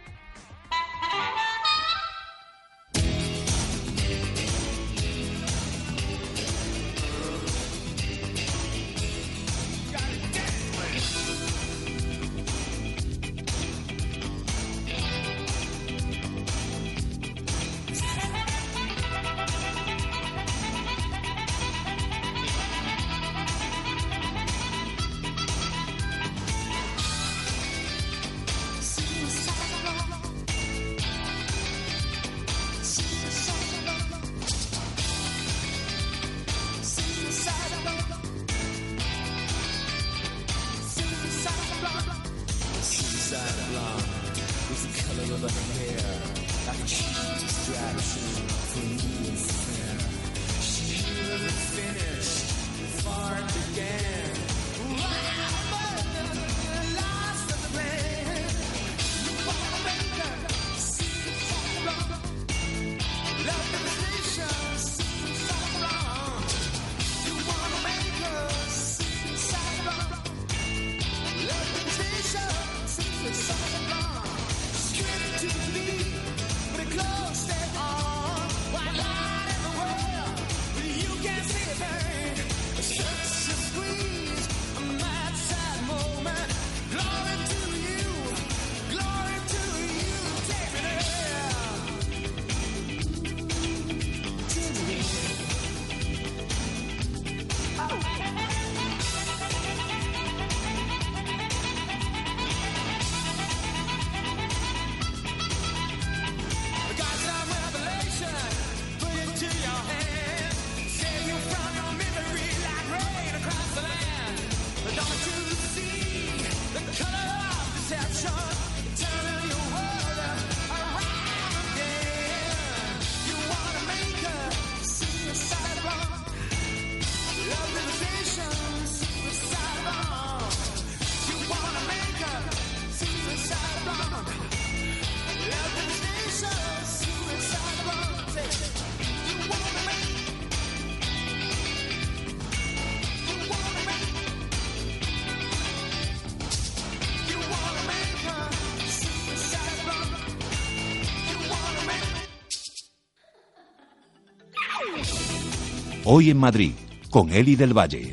Hoy en Madrid, con Eli del Valle.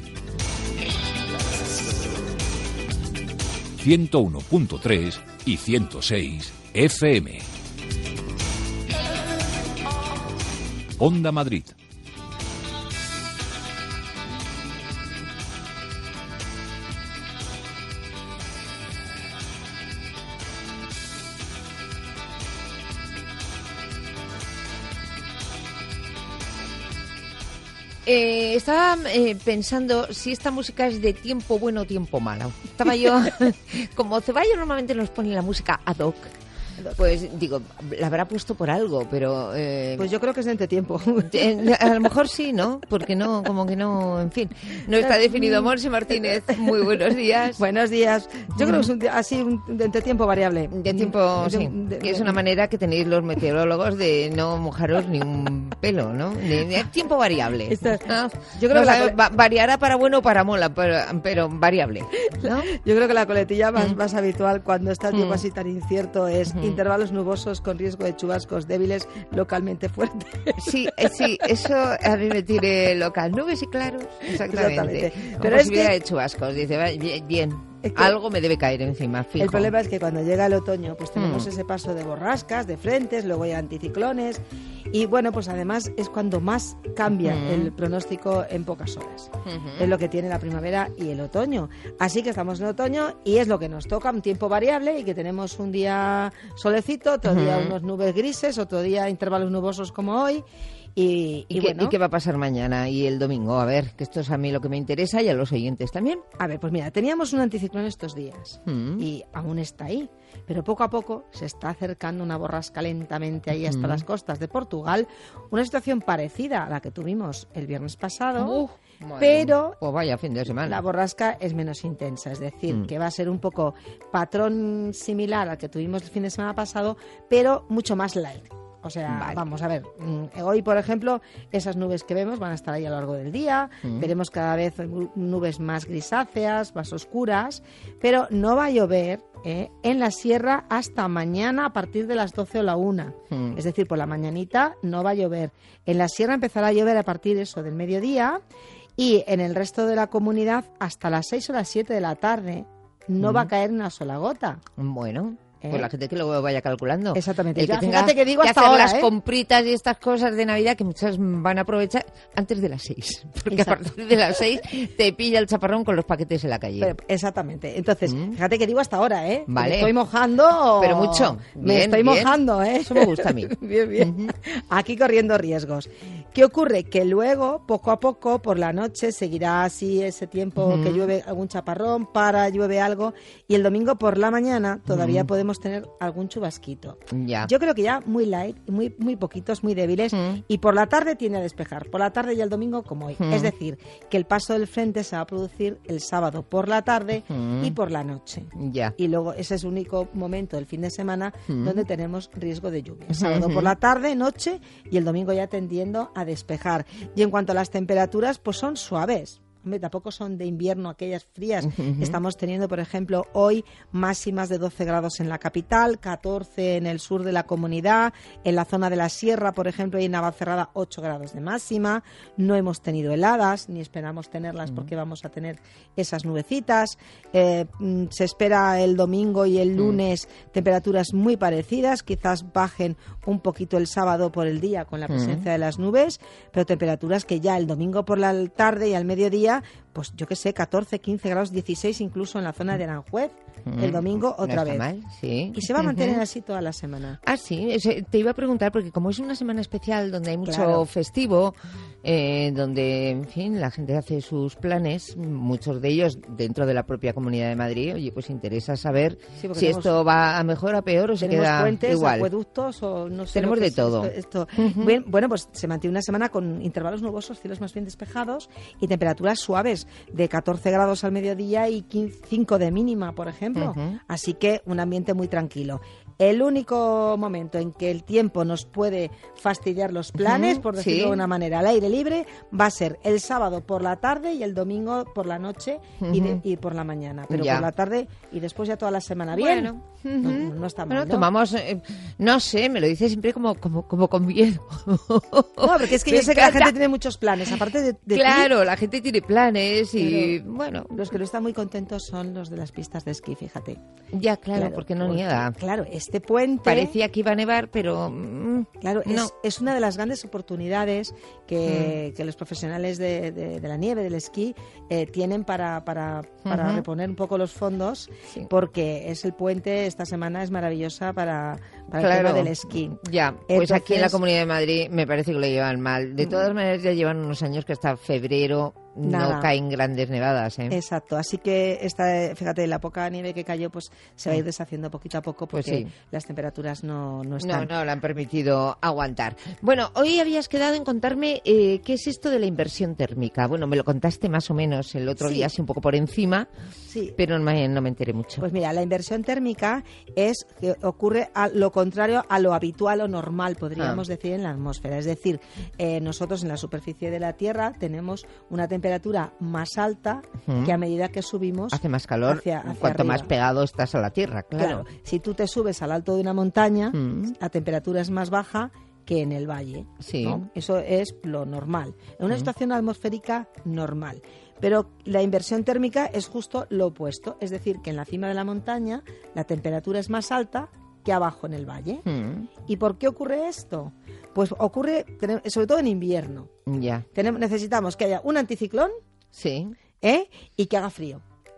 ciento uno punto tres y ciento seis F M. Onda Madrid. Eh, estaba eh, pensando si esta música es de tiempo bueno o tiempo malo. Estaba yo, como Ceballos normalmente nos pone la música ad hoc, pues digo, la habrá puesto por algo, pero... Eh, pues yo creo que es de entretiempo. Eh, a lo mejor sí, ¿no? Porque no, como que no, en fin. No está definido. Monse Martínez, muy buenos días. Buenos días. Yo creo que es un, así un, de entretiempo variable. De tiempo, De- sí. de- Que es una manera que tenéis los meteorólogos de no mojaros ni un pelo, ¿no? De, de tiempo variable. Esto, ¿no? Yo creo no, que o sea, la... va, variará para bueno o para mola, pero, pero variable, ¿no? Yo creo que la coletilla más, Mm. más habitual cuando está el tiempo Mm. así tan incierto es Mm. intervalos nubosos con riesgo de chubascos débiles localmente fuertes. Sí, eh, sí, eso a mí me tiene local. Nubes y claros, exactamente. Exactamente. Con Pero es posibilidad que- de chubascos. Dice, va, bien, bien. Es que- Algo me debe caer encima, fijo. El problema es que cuando llega el otoño, pues tenemos Mm. ese paso de borrascas, de frentes, luego hay anticiclones y bueno, pues además es cuando más cambia Mm. el pronóstico en pocas horas. Ujú. Es lo que tiene la primavera y el otoño. Así que estamos en otoño y es lo que nos toca, un tiempo variable y que tenemos un día solecito, otro día Ujú. unos nubes grises, otro día intervalos nubosos como hoy. Y, ¿Y, y qué, bueno, ¿Y qué va a pasar mañana y el domingo? A ver, que esto es a mí lo que me interesa y a los oyentes también. a ver, pues mira, teníamos un anticiclón estos días Mm. y aún está ahí, pero poco a poco se está acercando una borrasca lentamente ahí hasta Mm. las costas de Portugal, una situación parecida a la que tuvimos el viernes pasado, Uf, madre pero mía. Pues vaya fin de semana. la borrasca es menos intensa, es decir, Mm. que va a ser un poco patrón similar al que tuvimos el fin de semana pasado, pero mucho más light. O sea, Vale. vamos a ver, mm, hoy, por ejemplo, esas nubes que vemos van a estar ahí a lo largo del día, Mm. veremos cada vez nubes más grisáceas, más oscuras, pero no va a llover ¿eh? en la sierra hasta mañana a partir de las doce o la una. Mm. Es decir, por la mañanita no va a llover. En la sierra empezará a llover a partir de eso del mediodía y en el resto de la comunidad hasta las seis o las siete de la tarde no Mm. va a caer una sola gota. Bueno, ¿Eh? pues la gente que luego vaya calculando. Exactamente. El que Ya, tenga fíjate que digo hasta hacer ahora, las ¿eh? compritas y estas cosas de Navidad que muchas van a aprovechar antes de las seis. Porque Exacto. a partir de las seis te pilla el chaparrón con los paquetes en la calle. Pero- exactamente. Entonces, Mm. fíjate que digo hasta ahora, ¿eh? Vale. Me estoy mojando. Pero mucho. Me Bien, estoy bien. mojando, ¿eh? Eso me gusta a mí. bien, bien. Aquí corriendo riesgos. ¿Qué ocurre? Que luego, poco a poco, por la noche, seguirá así ese tiempo Ujú. que llueve algún chaparrón, para, llueve algo, y el domingo por la mañana todavía Ujú. podemos tener algún chubasquito. Ya. Yo creo que ya muy light, muy, muy poquitos, muy débiles, Mm. y por la tarde tiende a despejar. Por la tarde y el domingo como hoy. Mm. Es decir, que el paso del frente se va a producir el sábado por la tarde Mm. y por la noche. Ya. Y luego ese es el único momento del fin de semana Mm. donde tenemos riesgo de lluvia. Ujú, Sábado ujú. por la tarde, noche y el domingo ya tendiendo a despejar. Y en cuanto a las temperaturas, pues son suaves. Hombre, tampoco son de invierno aquellas frías. Ujú. Estamos teniendo, por ejemplo, hoy máximas de doce grados en la capital, catorce en el sur de la comunidad, en la zona de la sierra, por ejemplo, y en Navacerrada ocho grados de máxima. No hemos tenido heladas, ni esperamos tenerlas porque vamos a tener esas nubecitas. Eh, mm, se espera el domingo y el lunes temperaturas muy parecidas, quizás bajen un poquito el sábado por el día con la presencia de las nubes, pero temperaturas que ya el domingo por la tarde y al mediodía, pues yo qué sé, catorce, quince grados, dieciséis incluso en la zona de Aranjuez. El domingo No otra está vez. mal, sí. Y se va a mantener Ujú. así toda la semana. Ah, sí, ese- te iba a preguntar, porque como es una semana especial donde hay mucho Claro. festivo, eh, donde, en fin, la gente hace sus planes, muchos de ellos dentro de la propia Comunidad de Madrid, oye, pues interesa saber Sí, porque si tenemos- esto va a mejor, a peor o se Tenemos queda puentes, igual. acueductos o no sé. Tenemos lo que de es todo. Esto, esto. Ujú. Bien, bueno, pues se mantiene una semana con intervalos nubosos, cielos más bien despejados y temperaturas suaves de catorce grados al mediodía y quince, cinco de mínima, por ejemplo. Ujú. Así que un ambiente muy tranquilo. El único momento en que el tiempo nos puede fastidiar los planes, Ujú, por decirlo sí. de una manera, al aire libre, va a ser el sábado por la tarde y el domingo por la noche y, de- Ujú. y por la mañana. Pero Ya. por la tarde y después ya toda la semana bien. Bueno, no, ujú. no está mal, Bueno, ¿no? tomamos, eh, no sé, me lo dice siempre como, como, como con miedo. No, porque es que yo Me sé que la encanta. gente tiene muchos planes. Aparte de, de ti, Claro, la gente tiene planes y, pero bueno, los que no están muy contentos son los de las pistas de esquí, fíjate. ya, claro, porque no nieva. Claro, este puente... Parecía que iba a nevar, pero mm, Claro, es, no. es una de las grandes oportunidades que, que los profesionales de, de- de la nieve, del esquí, eh, tienen para, para, para Ujú. reponer un poco los fondos, Sí. porque es el puente, esta semana es maravillosa para, para el Claro. tema del esquí. Ya, pues aquí en la Entonces- Comunidad de Madrid me parece que lo llevan mal. De todas maneras ya llevan unos años que hasta febrero Nada. no caen grandes nevadas, ¿eh? Exacto, así que esta, fíjate, la poca nieve que cayó pues se va a ir deshaciendo poquito a poco porque Pues sí. las temperaturas no, no No, están. no le han permitido aguantar. Bueno, hoy habías quedado en contarme eh, qué es esto de la inversión térmica. Bueno, me lo contaste más o menos el otro Sí. día, así un poco por encima, Sí. pero no me, no me enteré mucho. Pues mira, la inversión térmica es que ocurre a lo contrario a lo habitual o normal, podríamos Ah. decir, en la atmósfera. Es decir, eh, nosotros en la superficie de la Tierra tenemos una temperatura más alta Ujú. que a medida que subimos Hace más calor hacia- hacia cuanto arriba. más pegado estás a la tierra, claro. Claro, si tú te subes al alto de una montaña, Mm. la temperatura es más baja que en el valle. Sí. ¿no? Eso es lo normal. En una Mm. situación atmosférica normal. Pero la inversión térmica es justo lo opuesto. Es decir, que en la cima de la montaña la temperatura es más alta que abajo en el valle. Mm. ¿Y por qué ocurre esto? Pues ocurre tenem- sobre todo en invierno. Ya. Tenemos, necesitamos que haya un anticiclón Sí. ¿eh? y que haga frío.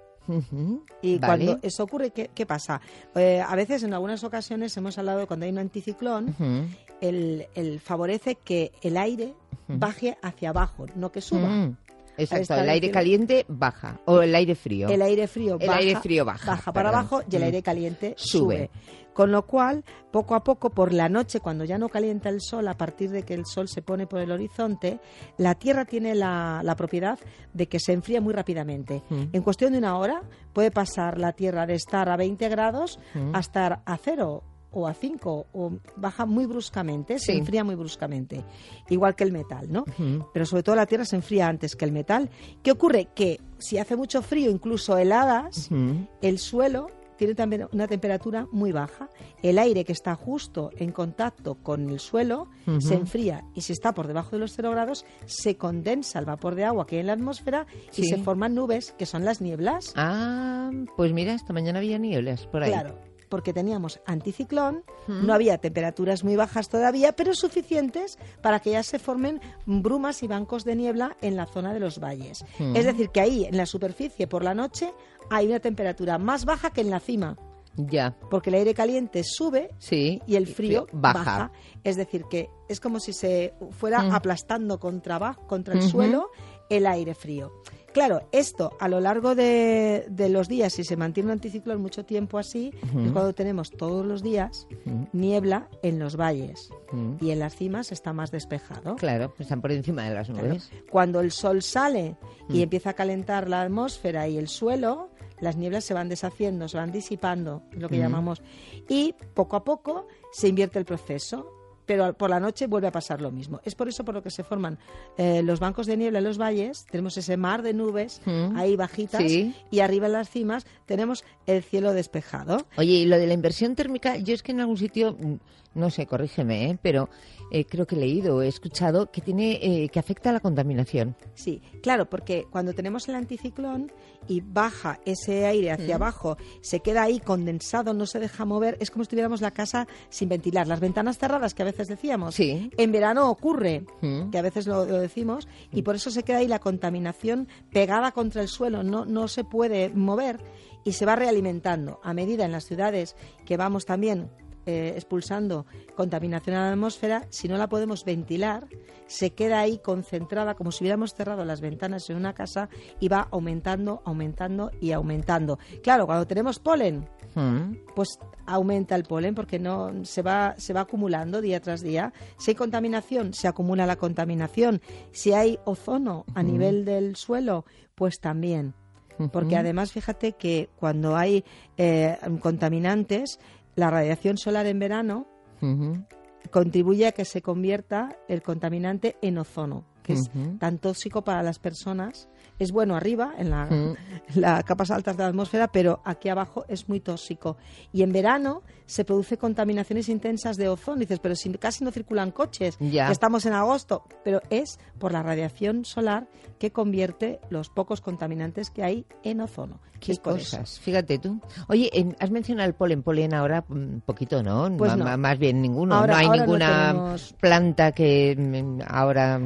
Ujú. Y Vale. cuando eso ocurre, ¿qué, qué pasa? Eh, a veces, en algunas ocasiones, hemos hablado de cuando hay un anticiclón, Ujú. el, el favorece que el aire Ujú. baje hacia abajo, no que suba. Mm. Exacto, estar el aire decir- caliente baja, o el aire frío. El aire frío El baja, aire frío baja, baja para perdón. abajo y el Mm. aire caliente Sube. sube. Con lo cual, poco a poco, por la noche, cuando ya no calienta el sol, a partir de que el sol se pone por el horizonte, la Tierra tiene la, la propiedad de que se enfría muy rápidamente. Mm. En cuestión de una hora puede pasar la Tierra de estar a veinte grados Mm. a estar a cero o a cinco, o baja muy bruscamente, se Sí. enfría muy bruscamente, igual que el metal, ¿no? Ujú. Pero sobre todo la Tierra se enfría antes que el metal. ¿Qué ocurre? Que si hace mucho frío, incluso heladas, Ujú. el suelo tiene también una temperatura muy baja. El aire que está justo en contacto con el suelo Ujú. se enfría y si está por debajo de los cero grados se condensa el vapor de agua que hay en la atmósfera y Sí. se forman nubes que son las nieblas. Ah, pues mira, esta mañana había nieblas por ahí. Claro, porque teníamos anticiclón, Ujú. no había temperaturas muy bajas todavía, pero suficientes para que ya se formen brumas y bancos de niebla en la zona de los valles. Ujú. Es decir, que ahí en la superficie por la noche hay una temperatura más baja que en la cima, Ya, porque el aire caliente sube sí. y el frío baja. baja. Es decir, que es como si se fuera Mm. aplastando contra, abajo, contra el Ujú. suelo el aire frío. Claro, esto a lo largo de, de los días, si se mantiene un anticiclón mucho tiempo así, Ujú. es cuando tenemos todos los días Ujú. niebla en los valles Ujú. y en las cimas está más despejado. Claro, están por encima de las Claro. nubes. Cuando el sol sale y Mm. empieza a calentar la atmósfera y el suelo, las nieblas se van deshaciendo, se van disipando, es lo que Mm. llamamos. Y poco a poco se invierte el proceso, pero por la noche vuelve a pasar lo mismo. Es por eso por lo que se forman eh, los bancos de niebla en los valles, tenemos ese mar de nubes Mm. ahí bajitas Sí. y arriba en las cimas tenemos el cielo despejado. Oye, y lo de la inversión térmica, yo es que en algún sitio, mm, no sé, corrígeme, ¿eh? pero eh, creo que he leído o he escuchado que tiene eh, que afecta a la contaminación. Sí, claro, porque cuando tenemos el anticiclón y baja ese aire hacia Mm. abajo, se queda ahí condensado, no se deja mover, es como si tuviéramos la casa sin ventilar. Las ventanas cerradas que a veces decíamos, Sí. en verano ocurre, Mm. que a veces lo, lo decimos, y por eso se queda ahí la contaminación pegada contra el suelo, no, no se puede mover y se va realimentando. A medida en las ciudades que vamos también eh, expulsando contaminación a la atmósfera, si no la podemos ventilar, se queda ahí concentrada como si hubiéramos cerrado las ventanas en una casa y va aumentando, aumentando y aumentando. Claro, cuando tenemos polen, Mm. pues aumenta el polen porque no se va se va acumulando día tras día. Si hay contaminación, se acumula la contaminación. Si hay ozono a Ujú. nivel del suelo, pues también. Porque Ujú. además, fíjate que cuando hay eh, contaminantes, la radiación solar en verano Ujú. contribuye a que se convierta el contaminante en ozono, que es Ujú. tan tóxico para las personas. Es bueno arriba, en la- Mm. en las capas altas de la atmósfera, pero aquí abajo es muy tóxico. Y en verano se produce contaminaciones intensas de ozono. Dices, pero si casi no circulan coches, Ya. que estamos en agosto. Pero es por la radiación solar que convierte los pocos contaminantes que hay en ozono. Qué Es por eso. cosas, fíjate tú. Oye, en- has mencionado el polen, polen ahora un poquito, ¿no? Pues Ma- no. ma- Más bien ninguno. Ahora- no hay ahora no ninguna tenemos- planta que mm, ahora, Ahora sea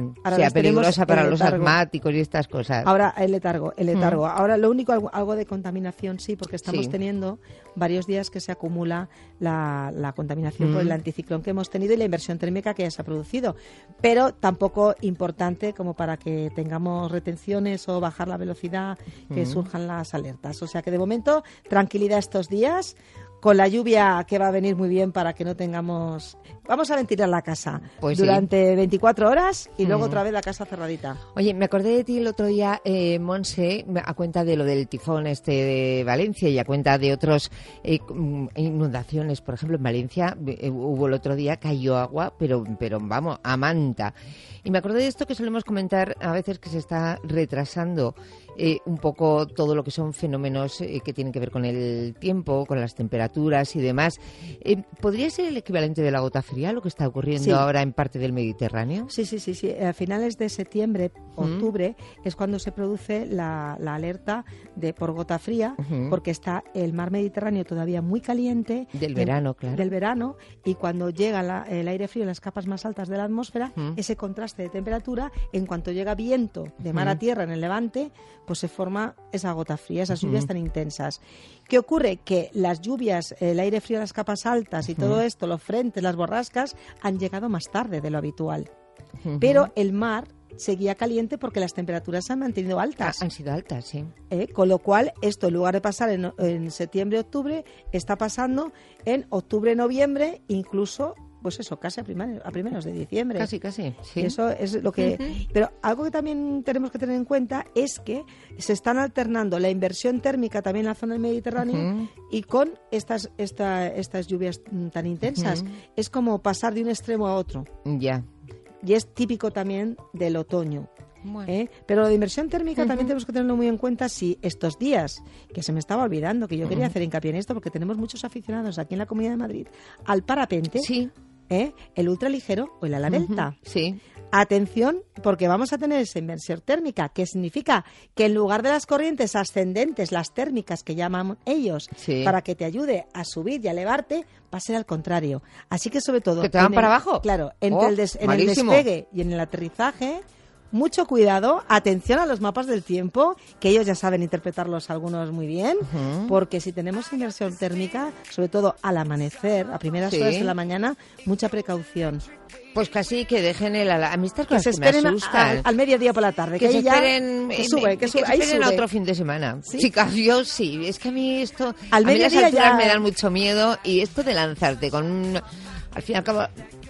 días tenemos peligrosa para el los letargo. asmáticos y estas cosas. Ahora el letargo, el letargo. Mm. Ahora lo único, algo, algo de contaminación sí, porque estamos Sí. teniendo varios días que se acumula la, la contaminación Mm. por el anticiclón que hemos tenido y la inversión térmica que ya se ha producido. Pero tampoco importante como para que tengamos retenciones o bajar la velocidad, que Mm. surjan las alertas. O sea que de momento, tranquilidad estos días. Con la lluvia que va a venir muy bien para que no tengamos... Vamos a ventilar la casa Pues sí. durante veinticuatro horas y luego Mm. otra vez la casa cerradita. Oye, me acordé de ti el otro día, eh, Monse, a cuenta de lo del tifón este de Valencia y a cuenta de otras eh, inundaciones. Por ejemplo, en Valencia eh, hubo el otro día, cayó agua, pero, pero vamos, a manta. Y me acordé de esto que solemos comentar a veces, que se está retrasando eh, un poco todo lo que son fenómenos eh, que tienen que ver con el tiempo, con las temperaturas y demás. Eh, ¿Podría ser el equivalente de la gota fría lo que está ocurriendo Sí. ahora en parte del Mediterráneo? Sí, sí, sí, sí. A finales de septiembre, octubre, es cuando se produce la, la alerta de por gota fría, Ujú. porque está el mar Mediterráneo todavía muy caliente. Del en- verano, claro. Del verano, y cuando llega la- el aire frío en las capas más altas de la atmósfera, Ujú. ese contraste de temperatura, en cuanto llega viento de mar Ujú. a tierra en el levante, pues se forma esa gota fría, esas Ujú. lluvias tan intensas. ¿Qué ocurre? Que las lluvias, el aire frío en las capas altas y todo Ujú. esto, los frentes, las borrascas, han llegado más tarde de lo habitual. Ujú. Pero el mar seguía caliente porque las temperaturas se han mantenido altas. Han sido altas, sí. ¿Eh? Con lo cual, esto en lugar de pasar en, en septiembre-octubre, está pasando en octubre-noviembre, incluso, pues eso, casi a, primer- a primeros de diciembre. Casi, casi, sí. Y eso es lo que... Ujú. Pero algo que también tenemos que tener en cuenta es que se están alternando la inversión térmica también en la zona del Mediterráneo Ujú. y con estas, esta, estas lluvias mm, tan intensas. Ujú. Es como pasar de un extremo a otro. Ya. Y es típico también del otoño. Bueno. ¿eh? Pero lo de inversión térmica Ujú. también tenemos que tenerlo muy en cuenta si estos días, que se me estaba olvidando, que yo quería Ujú. hacer hincapié en esto, porque tenemos muchos aficionados aquí en la Comunidad de Madrid al parapente, Sí. ¿eh? el ultraligero o el ala delta. Ujú. Sí. Atención, porque vamos a tener esa inversión térmica, que significa que en lugar de las corrientes ascendentes, las térmicas que llaman ellos, Sí. para que te ayude a subir y a elevarte, va a ser al contrario. Así que sobre todo... ¿Que te van en el- para abajo? Claro, entre Oh, el des- en el malísimo. despegue y en el aterrizaje, mucho cuidado, atención a los mapas del tiempo, que ellos ya saben interpretarlos algunos muy bien, Ujú. porque si tenemos inversión térmica, sobre todo al amanecer, a primeras Sí. horas de la mañana, mucha precaución. Pues casi que dejen el ala. A mí estas Que cosas se que me esperen a- asustan. al, al mediodía por la tarde. que Que, se ahí ya- esperen, que eh, sube, que que sube, se ahí esperen a sube. otro fin de semana. ¿Sí? Chicas, yo sí. Es que a mí esto... Al a mí las mediodía alturas ya- me dan mucho miedo y esto de lanzarte con un... Al fin y al cabo...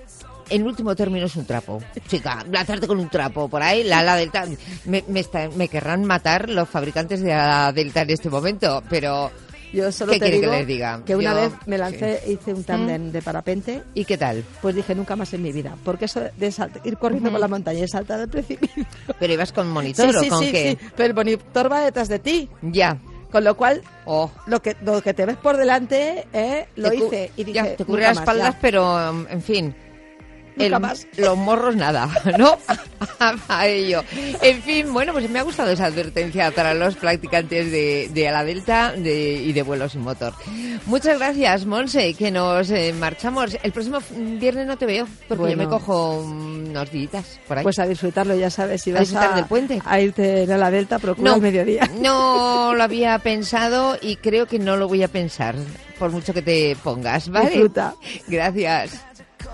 En último término es un trapo. Chica, lanzarte con un trapo por ahí, la ala delta. Me, me, está- me querrán matar los fabricantes de ala delta en este momento, pero... Yo solo ¿Qué te quiere digo que les diga? que una Yo- vez me lancé, sí. hice un tándem de parapente. ¿Y qué tal? Pues dije, nunca más en mi vida. Porque eso de salt- ir corriendo Ujú. por la montaña y saltar del precipicio. ¿Pero ibas con monitor Sí, o sí, con sí, qué? sí. Pero el monitor va detrás de ti. Ya. Con lo cual, Oh. lo, que, lo que te ves por delante, eh, lo Te cu- hice. Y dije, ya, te cubre nunca las más, espaldas, ya. pero en fin. Nunca el- más. Los morros nada, ¿no? a, a ello. En fin, bueno, pues me ha gustado esa advertencia para los practicantes de, de ala delta de, y de vuelos sin motor. Muchas gracias, Monse, que nos eh, marchamos. El próximo viernes no te veo, porque yo Bueno. me cojo unos días por ahí. Pues a disfrutarlo, ya sabes. Si A vas disfrutar a, del puente. a irte a la Delta, procura No, al mediodía. no lo había pensado y creo que no lo voy a pensar, por mucho que te pongas, ¿vale? Disfruta. Gracias.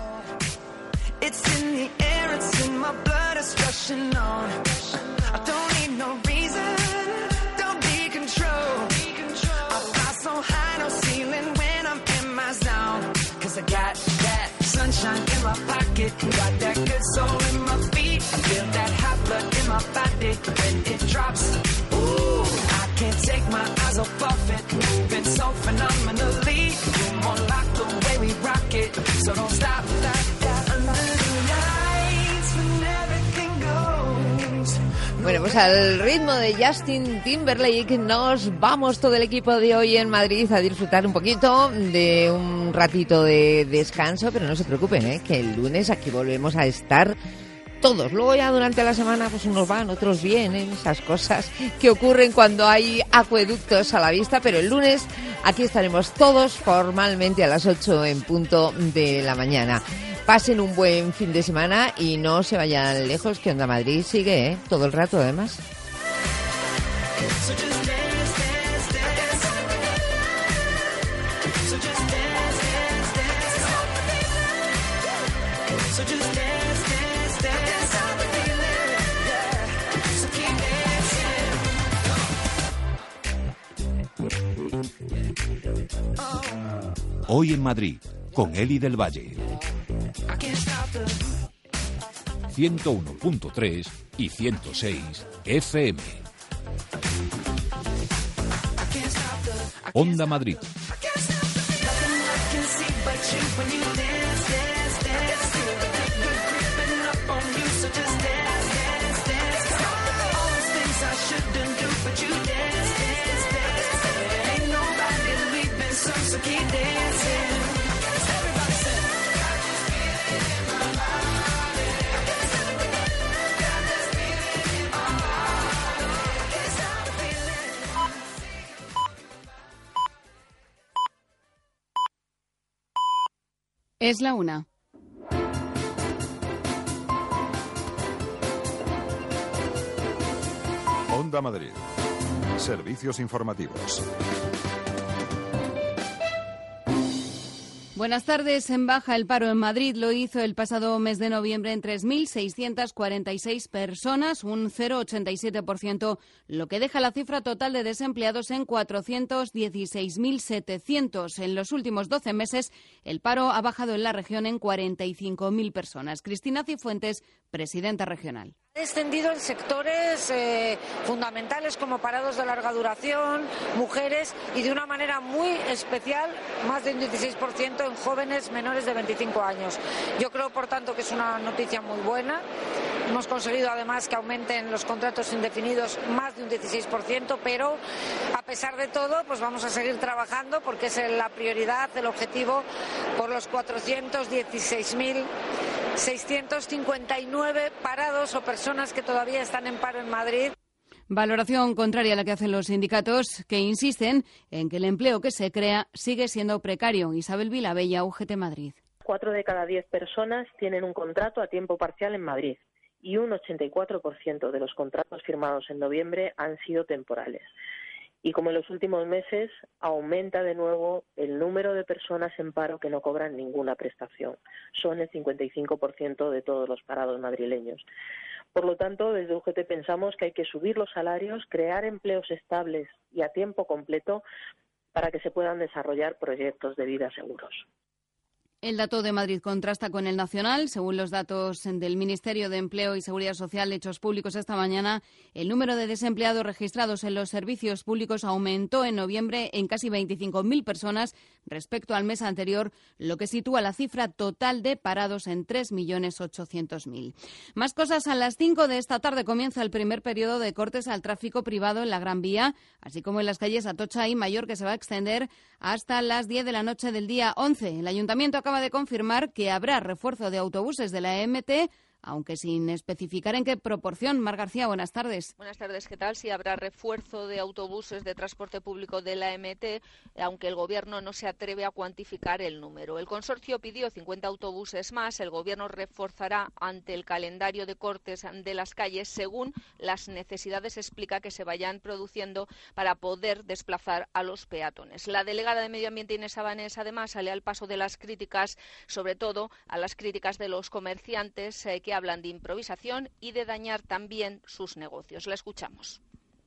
It's in the air, it's in my blood, it's rushing on. I don't need no reason, don't be control. I fly so high, no ceiling when I'm in my zone. Cause I got that sunshine in my pocket, got that good soul in my feet. I feel that hot blood in my body when it drops. Ooh, I can't take my eyes off of it, moving so phenomenally. You're more like the way we rock it, so don't stop that. Bueno, pues al ritmo de Justin Timberlake nos vamos todo el equipo de hoy en Madrid a disfrutar un poquito de un ratito de descanso, pero no se preocupen, ¿eh? Que el lunes aquí volvemos a estar todos. Luego ya durante la semana pues unos van, otros vienen, esas cosas que ocurren cuando hay acueductos a la vista, pero el lunes aquí estaremos todos formalmente a las ocho en punto de la mañana. Pasen un buen fin de semana y no se vayan lejos, que Onda Madrid sigue, ¿eh? Todo el rato, además. Hoy en Madrid, con Eli del Valle. ciento uno punto tres y ciento seis F M. Onda Madrid. Es la una. Onda Madrid. Servicios informativos. Buenas tardes. En baja el paro en Madrid. Lo hizo el pasado mes de noviembre en tres mil seiscientas cuarenta y seis personas, un cero coma ochenta y siete por ciento, lo que deja la cifra total de desempleados en cuatrocientos dieciséis mil setecientos. En los últimos doce meses, el paro ha bajado en la región en cuarenta y cinco mil personas. Cristina Cifuentes, presidenta regional. Ha descendido en sectores eh, fundamentales como parados de larga duración, mujeres y de una manera muy especial, más de un dieciséis por ciento en jóvenes menores de veinticinco años. Yo creo, por tanto, que es una noticia muy buena. Hemos conseguido además que aumenten los contratos indefinidos más de un dieciséis por ciento, pero a pesar de todo, pues vamos a seguir trabajando porque es la prioridad, el objetivo, por los cuatrocientos dieciséis mil seiscientos cincuenta y nueve parados o personas que todavía están en paro en Madrid. Valoración contraria a la que hacen los sindicatos, que insisten en que el empleo que se crea sigue siendo precario. Isabel Vilabella, U G T Madrid. Cuatro de cada diez personas tienen un contrato a tiempo parcial en Madrid y un ochenta y cuatro por ciento de los contratos firmados en noviembre han sido temporales. Y como en los últimos meses, aumenta de nuevo el número de personas en paro que no cobran ninguna prestación. Son el cincuenta y cinco por ciento de todos los parados madrileños. Por lo tanto, desde U G T pensamos que hay que subir los salarios, crear empleos estables y a tiempo completo para que se puedan desarrollar proyectos de vida seguros. El dato de Madrid contrasta con el nacional. Según los datos del Ministerio de Empleo y Seguridad Social hechos públicos esta mañana, el número de desempleados registrados en los servicios públicos aumentó en noviembre en casi veinticinco mil personas respecto al mes anterior, lo que sitúa la cifra total de parados en tres millones ochocientos mil. Más cosas. A las cinco de esta tarde comienza el primer periodo de cortes al tráfico privado en la Gran Vía, así como en las calles Atocha y Mayor, que se va a extender hasta las diez de la noche del día once. El Ayuntamiento acaba de confirmar que habrá refuerzo de autobuses de la E M T, aunque sin especificar en qué proporción. Mar García, buenas tardes. Buenas tardes, ¿qué tal? Sí, habrá refuerzo de autobuses de transporte público de la E M T, aunque el Gobierno no se atreve a cuantificar el número. El consorcio pidió cincuenta autobuses más, el Gobierno reforzará ante el calendario de cortes de las calles según las necesidades, explica, que se vayan produciendo para poder desplazar a los peatones. La delegada de Medio Ambiente, Inés Abanés, además sale al paso de las críticas, sobre todo a las críticas de los comerciantes eh, que hablan de improvisación y de dañar también sus negocios. La escuchamos.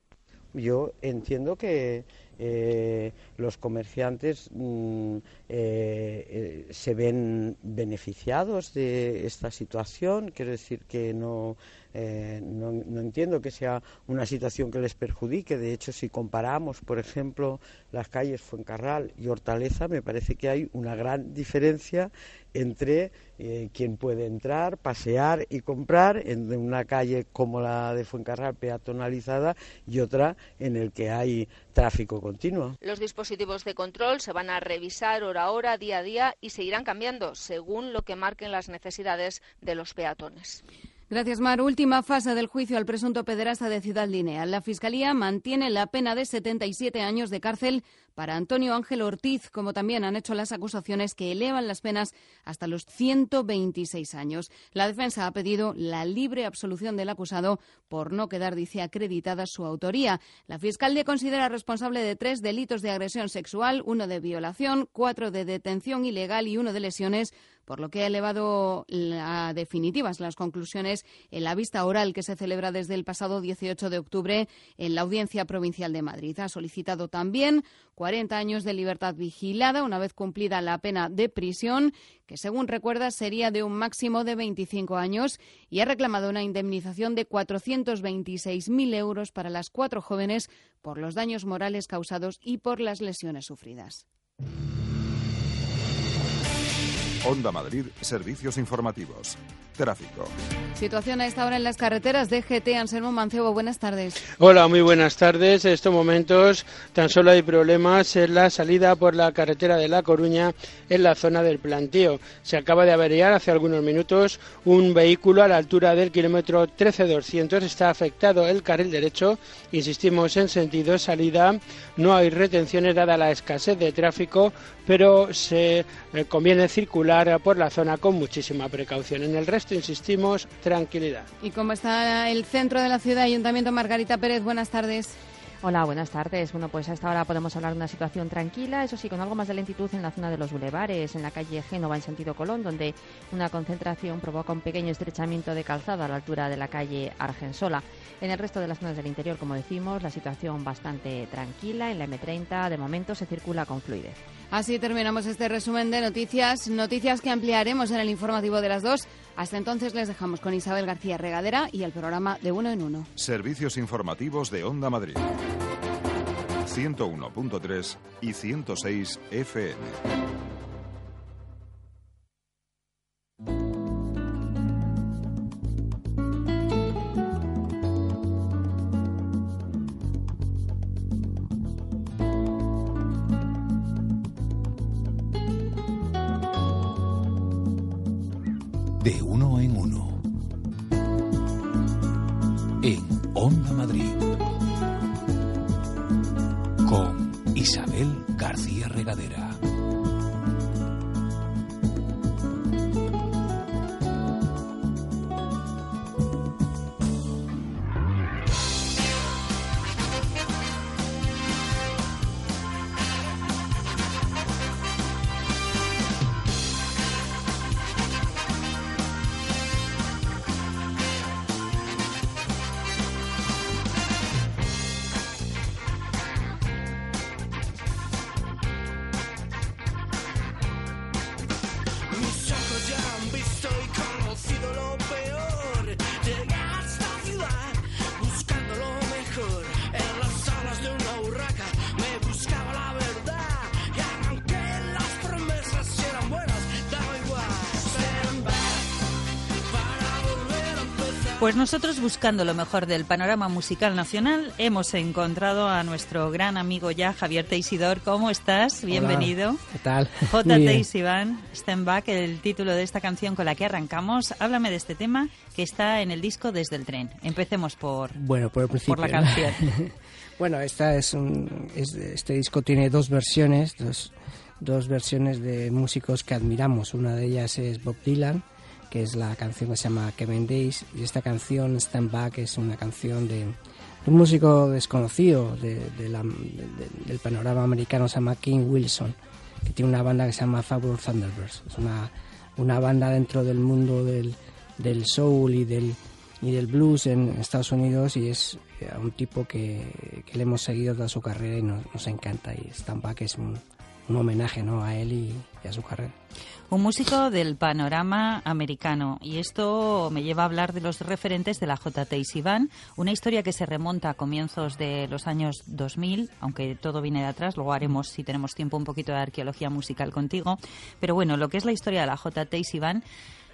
Yo entiendo que eh, los comerciantes mm, eh, eh, se ven beneficiados de esta situación. Quiero decir que no, eh, no, no entiendo que sea una situación que les perjudique. De hecho, si comparamos, por ejemplo, las calles Fuencarral y Hortaleza, me parece que hay una gran diferencia entre eh, quien puede entrar, pasear y comprar en una calle como la de Fuencarral peatonalizada y otra en el que hay tráfico continuo. Los dispositivos de control se van a revisar hora a hora, día a día, y se irán cambiando según lo que marquen las necesidades de los peatones. Gracias, Mar. Última fase del juicio al presunto pederasta de Ciudad Lineal. La Fiscalía mantiene la pena de setenta y siete años de cárcel para Antonio Ángel Ortiz, como también han hecho las acusaciones que elevan las penas hasta los ciento veintiséis años. La defensa ha pedido la libre absolución del acusado por no quedar, dice, acreditada su autoría. La fiscal le considera responsable de tres delitos de agresión sexual, uno de violación, cuatro de detención ilegal y uno de lesiones, por lo que ha elevado a definitivas las conclusiones en la vista oral que se celebra desde el pasado dieciocho de octubre en la Audiencia Provincial de Madrid. Ha solicitado también cuarenta años de libertad vigilada una vez cumplida la pena de prisión, que según recuerda sería de un máximo de veinticinco años, y ha reclamado una indemnización de cuatrocientos veintiséis mil euros para las cuatro jóvenes por los daños morales causados y por las lesiones sufridas. Onda Madrid, servicios informativos. Tráfico. Situación a esta hora en las carreteras. D G T, Anselmo Mancebo, buenas tardes. Hola, muy buenas tardes. En estos momentos tan solo hay problemas en la salida por la carretera de La Coruña en la zona del Plantío. Se acaba de averiar hace algunos minutos un vehículo a la altura del kilómetro trece doscientos. Está afectado el carril derecho. Insistimos en sentido salida. No hay retenciones dada la escasez de tráfico, pero se eh, conviene circular por la zona con muchísima precaución. En el resto, insistimos, tranquilidad. ¿Y cómo está el centro de la ciudad? Ayuntamiento, Margarita Pérez, buenas tardes. Hola, buenas tardes. Bueno, pues a esta hora podemos hablar de una situación tranquila, eso sí, con algo más de lentitud en la zona de los bulevares, en la calle Génova en sentido Colón, donde una concentración provoca un pequeño estrechamiento de calzada a la altura de la calle Argensola. En el resto de las zonas del interior, como decimos, la situación bastante tranquila. En la eme treinta, de momento, se circula con fluidez. Así terminamos este resumen de noticias, noticias que ampliaremos en el informativo de las dos. Hasta entonces les dejamos con Isabel García Regadera y el programa de Uno en Uno. Servicios informativos de Onda Madrid. ciento uno punto tres y ciento seis F M. De uno en uno. En Onda Madrid. Con Isabel García Regadera. Pues nosotros, buscando lo mejor del panorama musical nacional, hemos encontrado a nuestro gran amigo ya, Javier Teixidor. ¿Cómo estás? Bienvenido. Hola, ¿qué tal? J. Teixidor, Stand Back, el título de esta canción con la que arrancamos. Háblame de este tema que está en el disco Desde el Tren. Empecemos por, bueno, por, el principio, por la canción. Bueno, esta es un, es, este disco tiene dos versiones, dos, dos versiones de músicos que admiramos. Una de ellas es Bob Dylan, que es la canción que se llama Kevin Days, y esta canción, Stand Back, es una canción de, de un músico desconocido de, de la, de, de, del panorama americano, se llama King Wilson, que tiene una banda que se llama Fabulous Thunderbirds. Es una, una banda dentro del mundo del, del soul y del, y del blues en Estados Unidos, y es un tipo que, que le hemos seguido toda su carrera y nos, nos encanta, y Stand Back es un, un homenaje, ¿no?, a él y, y a su carrera. Un músico del panorama americano, y esto me lleva a hablar de los referentes de la J. Teixi Band, una historia que se remonta a comienzos de los años dos mil, aunque todo viene de atrás. Luego haremos, si tenemos tiempo, un poquito de arqueología musical contigo. Pero bueno, lo que es la historia de la J. Teixi Band,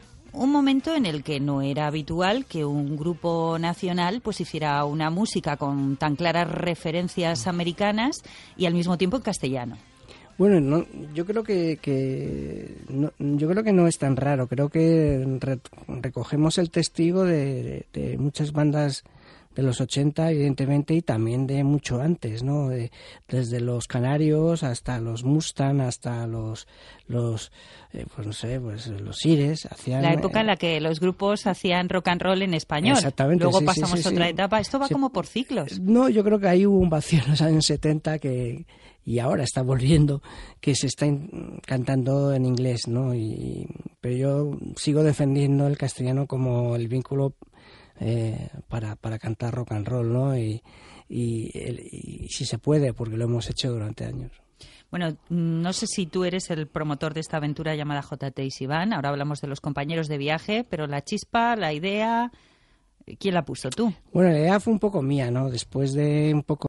un momento en el que no era habitual que un grupo nacional pues hiciera una música con tan claras referencias americanas y al mismo tiempo en castellano. Bueno, no, yo creo que, que no, yo creo que no es tan raro. Creo que re, recogemos el testigo de, de, de muchas bandas de los ochenta, evidentemente, y también de mucho antes, ¿no? De, desde los Canarios hasta los Mustang, hasta los, los eh, pues no sé, pues los Ires. Hacían, la época en la que los grupos hacían rock and roll en español. Exactamente. Luego sí, pasamos sí, sí, a otra sí. etapa. Esto va sí. como por ciclos. No, yo creo que ahí hubo un vacío en los años setenta que... y ahora está volviendo, que se está in, cantando en inglés, ¿no? Y, pero yo sigo defendiendo el castellano como el vínculo eh, para, para cantar rock and roll, ¿no? Y, y, el, y si se puede, porque lo hemos hecho durante años. Bueno, no sé si tú eres el promotor de esta aventura llamada J T Iván. Ahora hablamos de los compañeros de viaje, pero la chispa, la idea, ¿quién la puso? ¿Tú? Bueno, la idea fue un poco mía, ¿no? Después de un poco